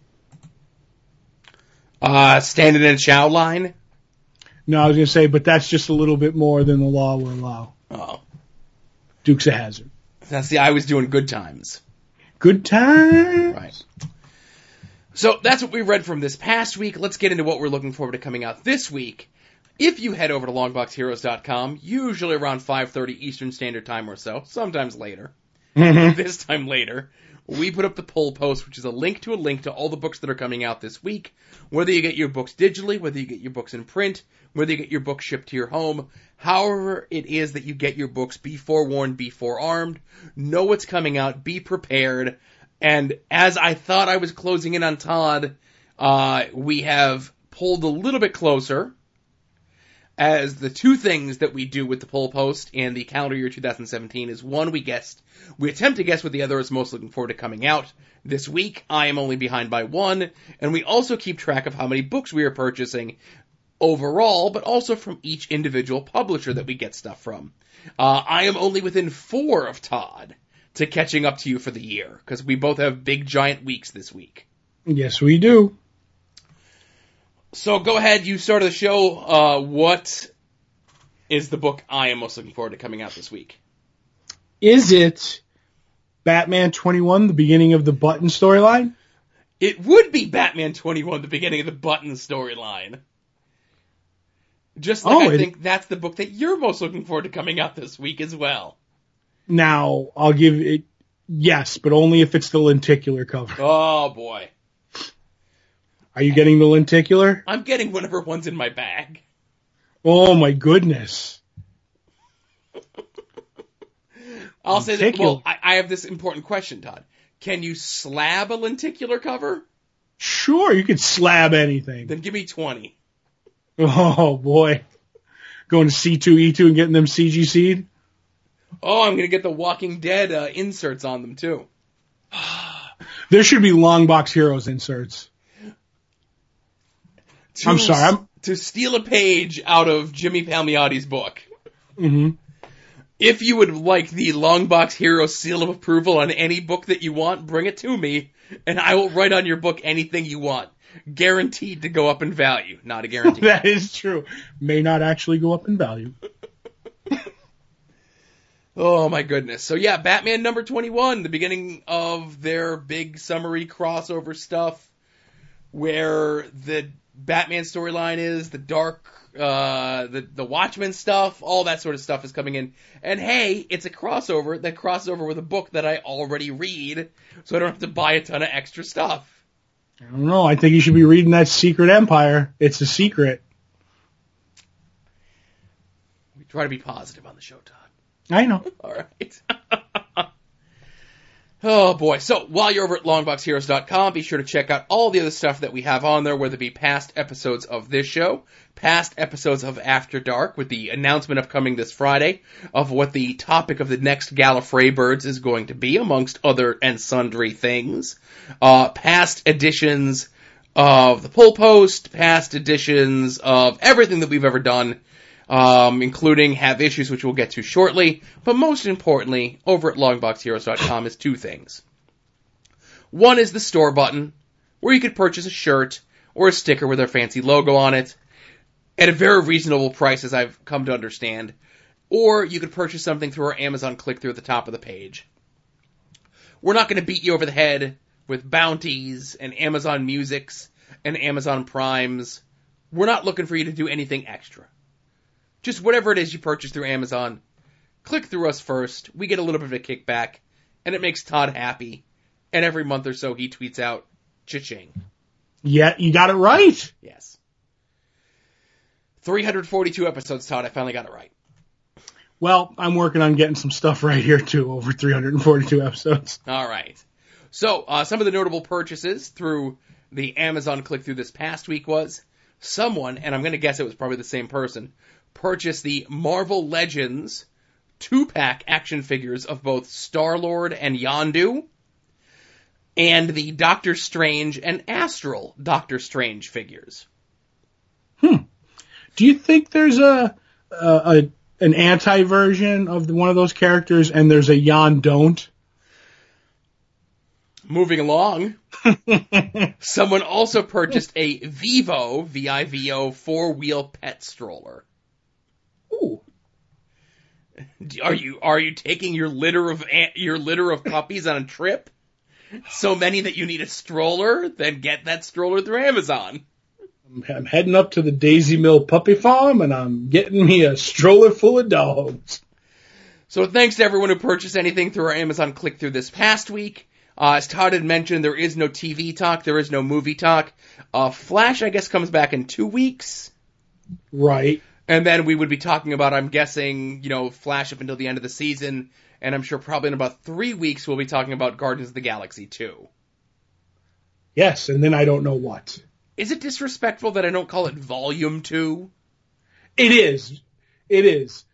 Standing in a chow line? No, I was going to say, but that's just a little bit more than the law will allow. Oh. Dukes of Hazzard. I was doing Good Times. Good Times? Right. So that's what we read from this past week. Let's get into what we're looking forward to coming out this week. If you head over to longboxheroes.com, usually around 5:30 Eastern Standard Time or so, sometimes later, this time later, we put up the poll post, which is a link to all the books that are coming out this week, whether you get your books digitally, whether you get your books in print, whether you get your books shipped to your home, however it is that you get your books, be forewarned, be forearmed, know what's coming out, be prepared, And as I thought I was closing in on Todd, we have pulled a little bit closer, as the two things that we do with the poll post in the calendar year 2017 is, one, we attempt to guess what the other is most looking forward to coming out this week. I am only behind by one, and we also keep track of how many books we are purchasing overall, but also from each individual publisher that we get stuff from. I am only within 4 of Todd to catching up to you for the year, because we both have big giant weeks this week. Yes, we do. So go ahead, you started the show. What is the book I am most looking forward to coming out this week? Is it Batman 21, the beginning of the Button storyline? It would be Batman 21, the beginning of the Button storyline. Just like I think that's the book that you're most looking forward to coming out this week as well. Now, I'll give it yes, but only if it's the lenticular cover. Oh, boy. Are you getting the lenticular? I'm getting whatever one's in my bag. Oh, my goodness. I'll say that, well, I have this important question, Todd. Can you slab a lenticular cover? Sure, you could slab anything. Then give me 20. Oh, boy. Going to C2E2 and getting them CGC'd? Oh, I'm going to get the Walking Dead inserts on them, too. There should be Longbox Heroes inserts. I'm sorry. To steal a page out of Jimmy Palmiotti's book. Mm-hmm. If you would like the Longbox Hero seal of approval on any book that you want, bring it to me, and I will write on your book anything you want. Guaranteed to go up in value. Not a guarantee. That is true. May not actually go up in value. Oh my goodness. So yeah, Batman number 21, the beginning of their big summary crossover stuff, where the Batman storyline is, the Dark, the Watchmen stuff, all that sort of stuff is coming in. And hey, it's a crossover with a book that I already read, so I don't have to buy a ton of extra stuff. I don't know. I think you should be reading that Secret Empire. It's a secret. We try to be positive on the show, Todd. I know. All right. Oh, boy. So, while you're over at longboxheroes.com, be sure to check out all the other stuff that we have on there, whether it be past episodes of this show, past episodes of After Dark, with the announcement upcoming this Friday of what the topic of the next Gallifrey Birds is going to be, amongst other and sundry things, past editions of the Pull Post, past editions of everything that we've ever done, including Have Issues, which we'll get to shortly. But most importantly, over at longboxheroes.com is two things. One is the store button, where you could purchase a shirt or a sticker with our fancy logo on it at a very reasonable price, as I've come to understand. Or you could purchase something through our Amazon click-through at the top of the page. We're not going to beat you over the head with bounties and Amazon Musics and Amazon Primes. We're not looking for you to do anything extra. Just whatever it is you purchase through Amazon, click through us first. We get a little bit of a kickback, and it makes Todd happy. And every month or so, he tweets out, cha-ching. Yeah, you got it right. Yes. 342 episodes, Todd. I finally got it right. Well, I'm working on getting some stuff right here, too, over 342 episodes. All right. So, some of the notable purchases through the Amazon click-through this past week was someone, and I'm going to guess it was probably the same person, purchased the Marvel Legends 2-pack action figures of both Star-Lord and Yondu, and the Doctor Strange and Astral Doctor Strange figures. Do you think there's an anti-version of one of those characters and there's a Yon-Don't? Moving along, someone also purchased a Vivo, V-I-V-O, 4-wheel pet stroller. Ooh. Are you taking your litter of puppies on a trip? So many that you need a stroller? Then get that stroller through Amazon. I'm heading up to the Daisy Mill Puppy Farm and I'm getting me a stroller full of dogs. So thanks to everyone who purchased anything through our Amazon click-through this past week. As Todd had mentioned, there is no TV talk, there is no movie talk. Flash, I guess, comes back in 2 weeks. Right. And then we would be talking about, I'm guessing, Flash up until the end of the season, and I'm sure probably in about 3 weeks we'll be talking about Guardians of the Galaxy 2. Yes, and then I don't know what. Is it disrespectful that I don't call it Volume 2? It is. It is.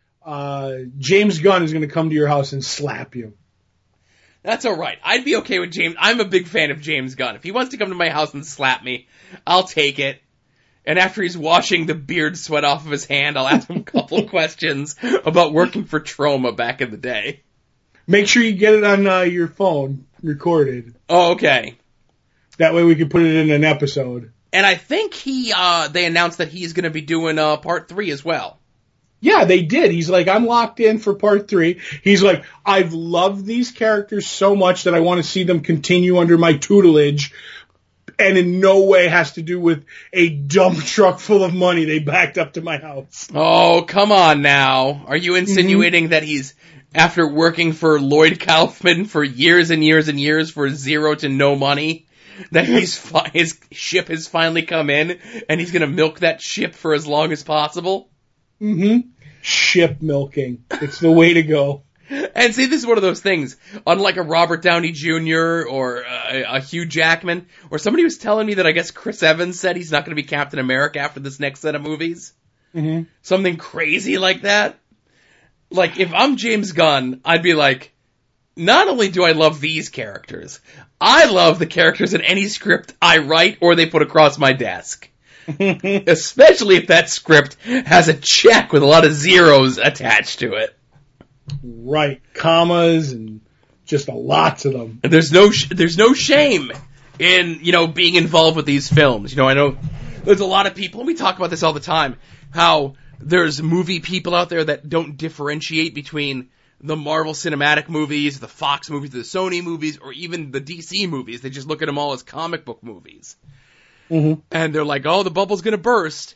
James Gunn is going to come to your house and slap you. That's alright. I'd be okay with James. I'm a big fan of James Gunn. If he wants to come to my house and slap me, I'll take it. And after he's washing the beard sweat off of his hand, I'll ask him a couple of questions about working for Troma back in the day. Make sure you get it on your phone recorded. Oh, okay. That way we can put it in an episode. And I think they announced that he's going to be doing part 3 as well. Yeah, they did. He's like, I'm locked in for part 3. He's like, I've loved these characters so much that I want to see them continue under my tutelage, and in no way has to do with a dump truck full of money they backed up to my house. Oh, come on now. Are you insinuating that he's, after working for Lloyd Kaufman for years and years and years for zero to no money, that his ship has finally come in, and he's going to milk that ship for as long as possible? Mm-hmm. Ship milking. It's the way to go. And see, this is one of those things, unlike a Robert Downey Jr. or a Hugh Jackman, or somebody was telling me that I guess Chris Evans said he's not going to be Captain America after this next set of movies. Mm-hmm. Something crazy like that. Like, if I'm James Gunn, I'd be like, not only do I love these characters, I love the characters in any script I write or they put across my desk. Especially if that script has a check with a lot of zeros attached to it. Right. Commas and just lots of them. And there's no shame in, being involved with these films. I know there's a lot of people, and we talk about this all the time, how there's movie people out there that don't differentiate between the Marvel Cinematic movies, the Fox movies, the Sony movies, or even the DC movies. They just look at them all as comic book movies. Mm-hmm. And they're like, oh, the bubble's gonna burst.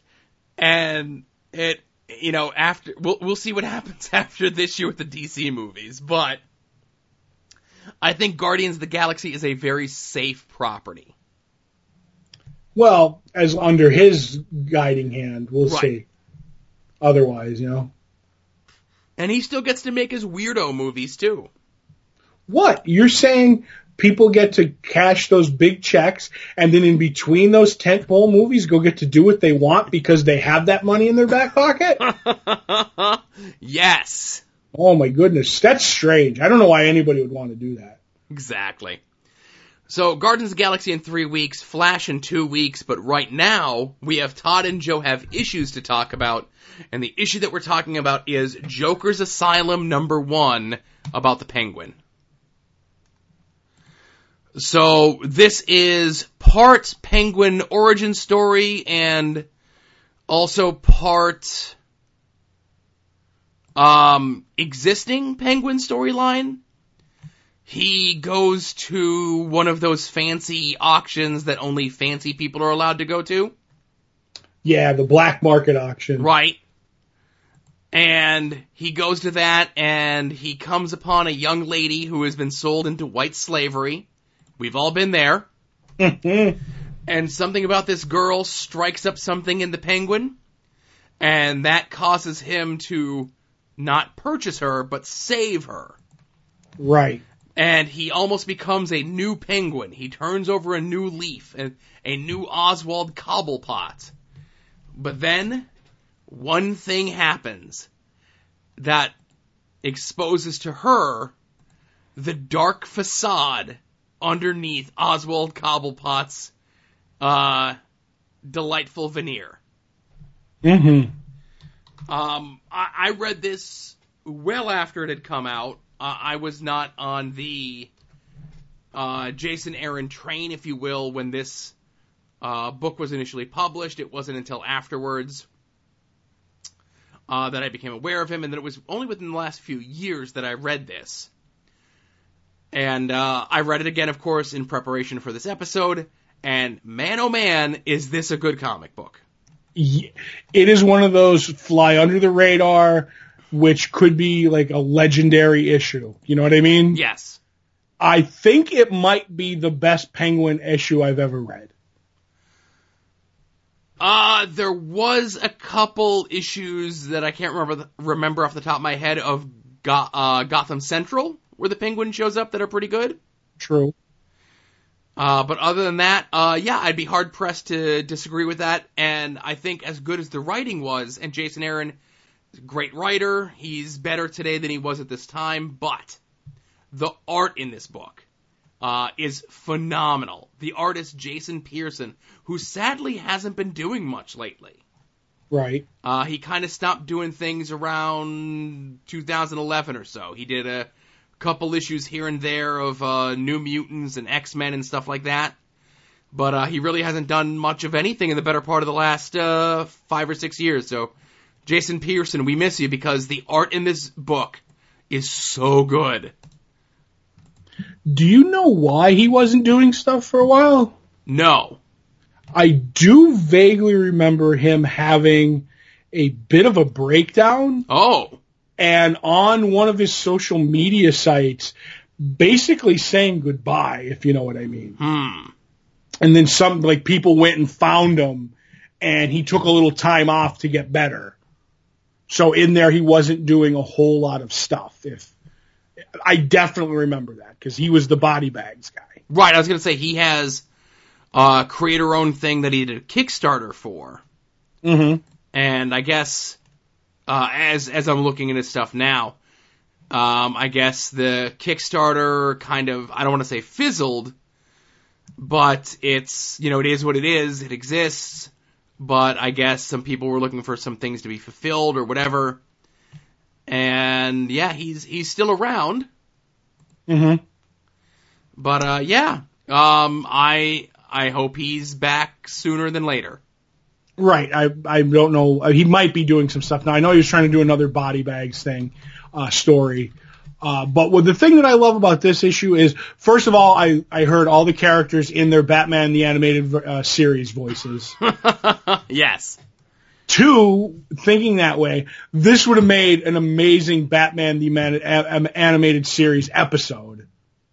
And after, we'll see what happens after this year with the DC movies. But I think Guardians of the Galaxy is a very safe property. Well, as under his guiding hand, we'll see. Otherwise, And he still gets to make his weirdo movies, too. What? You're saying people get to cash those big checks, and then in between those tentpole movies go get to do what they want because they have that money in their back pocket? Yes. Oh, my goodness. That's strange. I don't know why anybody would want to do that. Exactly. So, Guardians of the Galaxy in 3 weeks, Flash in 2 weeks, but right now, we have Todd and Joe have issues to talk about, and the issue that we're talking about is Joker's Asylum #1 about the Penguin. So, this is part Penguin origin story, and also part, existing Penguin storyline. He goes to one of those fancy auctions that only fancy people are allowed to go to. Yeah, the black market auction. Right. And he goes to that, and he comes upon a young lady who has been sold into white slavery. We've all been there. And something about this girl strikes up something in the Penguin, and that causes him to not purchase her, but save her. Right. And he almost becomes a new Penguin. He turns over a new leaf, a new Oswald Cobblepot. But then, one thing happens that exposes to her the dark facade underneath Oswald Cobblepot's delightful veneer. Mm-hmm. I read this well after it had come out. I was not on the Jason Aaron train, if you will, when this book was initially published. It wasn't until afterwards that I became aware of him, and then it was only within the last few years that I read this. And I read it again, of course, in preparation for this episode, and man, oh man, is this a good comic book. It is one of those fly under the radar, which could be like a legendary issue. You know what I mean? Yes. I think it might be the best Penguin issue I've ever read. There was a couple issues that I can't remember off the top of my head of Gotham Central, where the Penguin shows up, that are pretty good. True. But other than that, yeah, I'd be hard pressed to disagree with that. And I think as good as the writing was, and Jason Aaron, great writer, he's better today than he was at this time, but the art in this book is phenomenal. The artist Jason Pearson, who sadly hasn't been doing much lately. Right. He kind of stopped doing things around 2011 or so. He did a couple issues here and there of New Mutants and X-Men and stuff like that. But he really hasn't done much of anything in the better part of the last 5 or 6 years. So, Jason Pearson, we miss you because the art in this book is so good. Do you know why he wasn't doing stuff for a while? No. I do vaguely remember him having a bit of a breakdown. Oh. And on one of his social media sites, basically saying goodbye, if you know what I mean. And then people went and found him, and he took a little time off to get better. So in there, he wasn't doing a whole lot of stuff. I definitely remember that, because he was the body bags guy. Right, I was going to say, he has a creator-owned thing that he did a Kickstarter for. Mm-hmm. And I guess, as I'm looking at his stuff now, I guess the Kickstarter kind of, I don't want to say fizzled, but it's, it is what it is, it exists, but I guess some people were looking for some things to be fulfilled or whatever. And yeah, he's still around. Mm-hmm. But yeah, I hope he's back sooner than later. Right. I don't know. He might be doing some stuff now. I know he was trying to do another body bags thing, story. But the thing that I love about this issue is, first of all, I heard all the characters in their Batman the Animated Series voices. Yes. 2, thinking that way, this would have made an amazing Batman the Animated Series episode.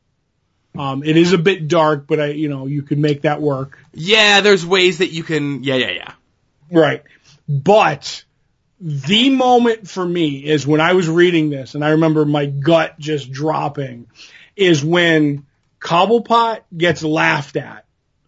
It is a bit dark, but you could make that work. Yeah, there's ways that you can, yeah. Right. But the moment for me is when I was reading this, and I remember my gut just dropping, is when Cobblepot gets laughed at.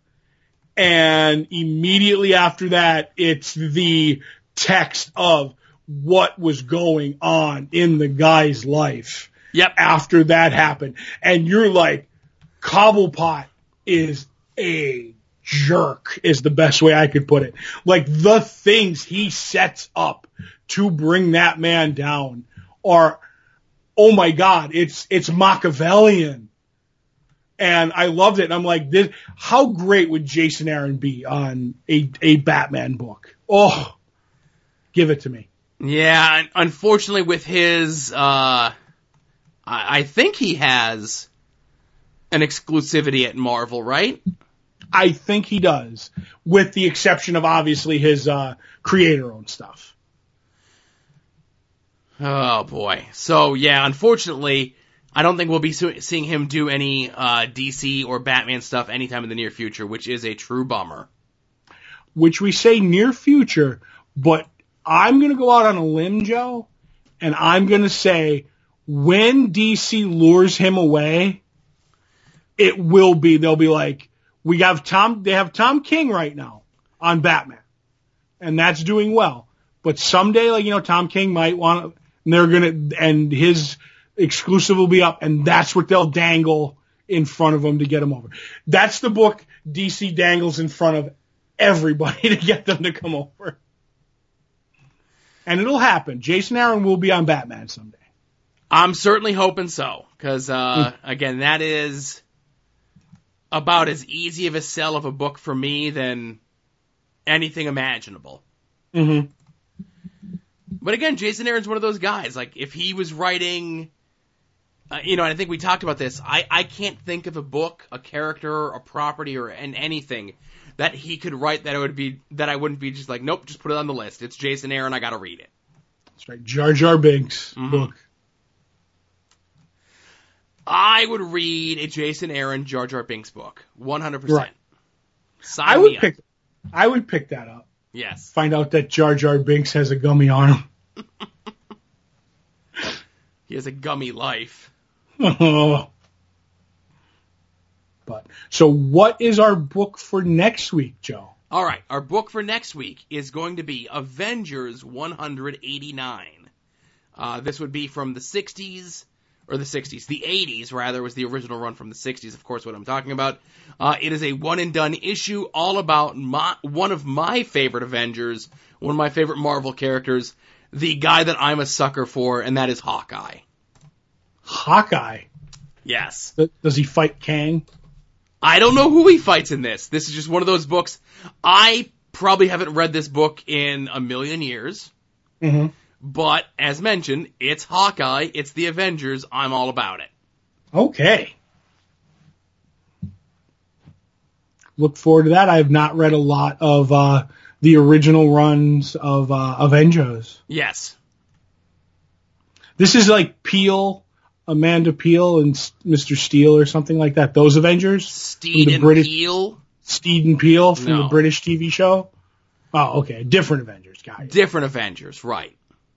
And immediately after that, it's the text of what was going on in the guy's life. Yep. After that happened. And you're like, Cobblepot is a jerk, is the best way I could put it. Like, the things he sets up to bring that man down are, oh my God, it's Machiavellian. And I loved it. And I'm like, how great would Jason Aaron be on a Batman book? Oh, give it to me. Yeah, unfortunately with his, I think he has an exclusivity at Marvel, right? I think he does, with the exception of obviously his creator-owned stuff. Oh boy. So yeah, unfortunately, I don't think we'll be seeing him do any DC or Batman stuff anytime in the near future, which is a true bummer. Which we say near future, but I'm going to go out on a limb, Joe, and I'm going to say when DC lures him away, they'll be like, they have Tom King right now on Batman, and that's doing well. But someday, Tom King might want to, and his exclusive will be up, and that's what they'll dangle in front of him to get him over. That's the book DC dangles in front of everybody to get them to come over. And it'll happen. Jason Aaron will be on Batman someday. I'm certainly hoping so, because, again, that is about as easy of a sell of a book for me than anything imaginable. Mm-hmm. But again, Jason Aaron's one of those guys. Like, if he was writing, and I think we talked about this, I can't think of a book, a character, a property, or anything that he could write that I wouldn't be just like, nope, just put it on the list. It's Jason Aaron, I gotta read it. That's right. Jar Jar Binks book. I would read a Jason Aaron Jar Jar Binks book. 100%. Right. I would pick that up. Yes. Find out that Jar Jar Binks has a gummy arm. He has a gummy life. But so what is our book for next week, Joe? All right, our book for next week is going to be Avengers 189. This would be from the 60s, or the 80s, rather, was the original run from the 60s, of course, what I'm talking about. It is a one-and-done issue all about one of my favorite Avengers, one of my favorite Marvel characters, the guy that I'm a sucker for, and that is Hawkeye. Hawkeye? Yes. Does he fight Kang? I don't know who he fights in this. This is just one of those books. I probably haven't read this book in a million years. Mm-hmm. But, as mentioned, it's Hawkeye, it's the Avengers, I'm all about it. Okay. Look forward to that. I have not read a lot of the original runs of Avengers. Yes. This is like Peel, Amanda Peel and Mr. Steele or something like that. Those Avengers? Steed and Peel? Steed and Peel from the British TV show? Oh, okay. Different Avengers. Got it. Different Avengers, right.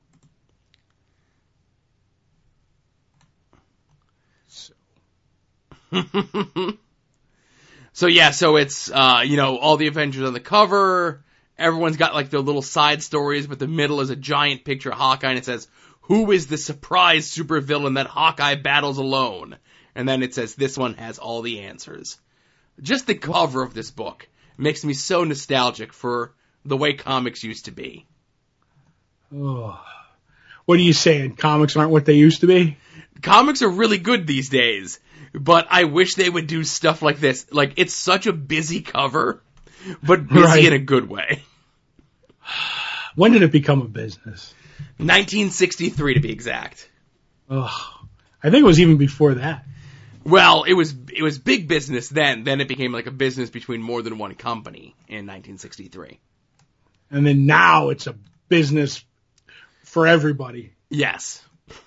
So it's, all the Avengers on the cover. Everyone's got like their little side stories, but the middle is a giant picture of Hawkeye and it says, "Who is the surprise supervillain that Hawkeye battles alone?" And then it says, "This one has all the answers." Just the cover of this book makes me so nostalgic for the way comics used to be. Oh. What are you saying? Comics aren't what they used to be? Comics are really good these days, but I wish they would do stuff like this. Like, it's such a busy cover, but busy in a good way. When did it become a business? 1963 to be exact. Ugh. I think it was even before that. Well, it was big business then. Then it became like a business between more than one company in 1963. And then now it's a business for everybody. Yes.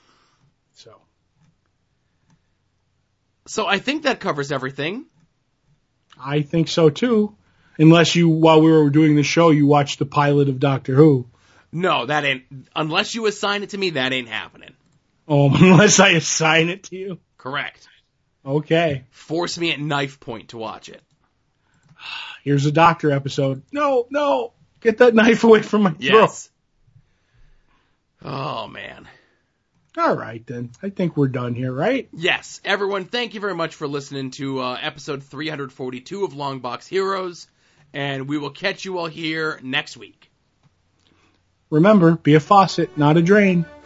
So I think that covers everything. I think so too. Unless while we were doing the show, you watched the pilot of Doctor Who. No, that ain't. Unless you assign it to me, that ain't happening. Oh, unless I assign it to you? Correct. Okay. Force me at knife point to watch it. Here's a Doctor episode. No. Get that knife away from my throat. Yes. Oh, man. All right, then. I think we're done here, right? Yes. Everyone, thank you very much for listening to episode 342 of Longbox Heroes, and we will catch you all here next week. Remember, be a faucet, not a drain.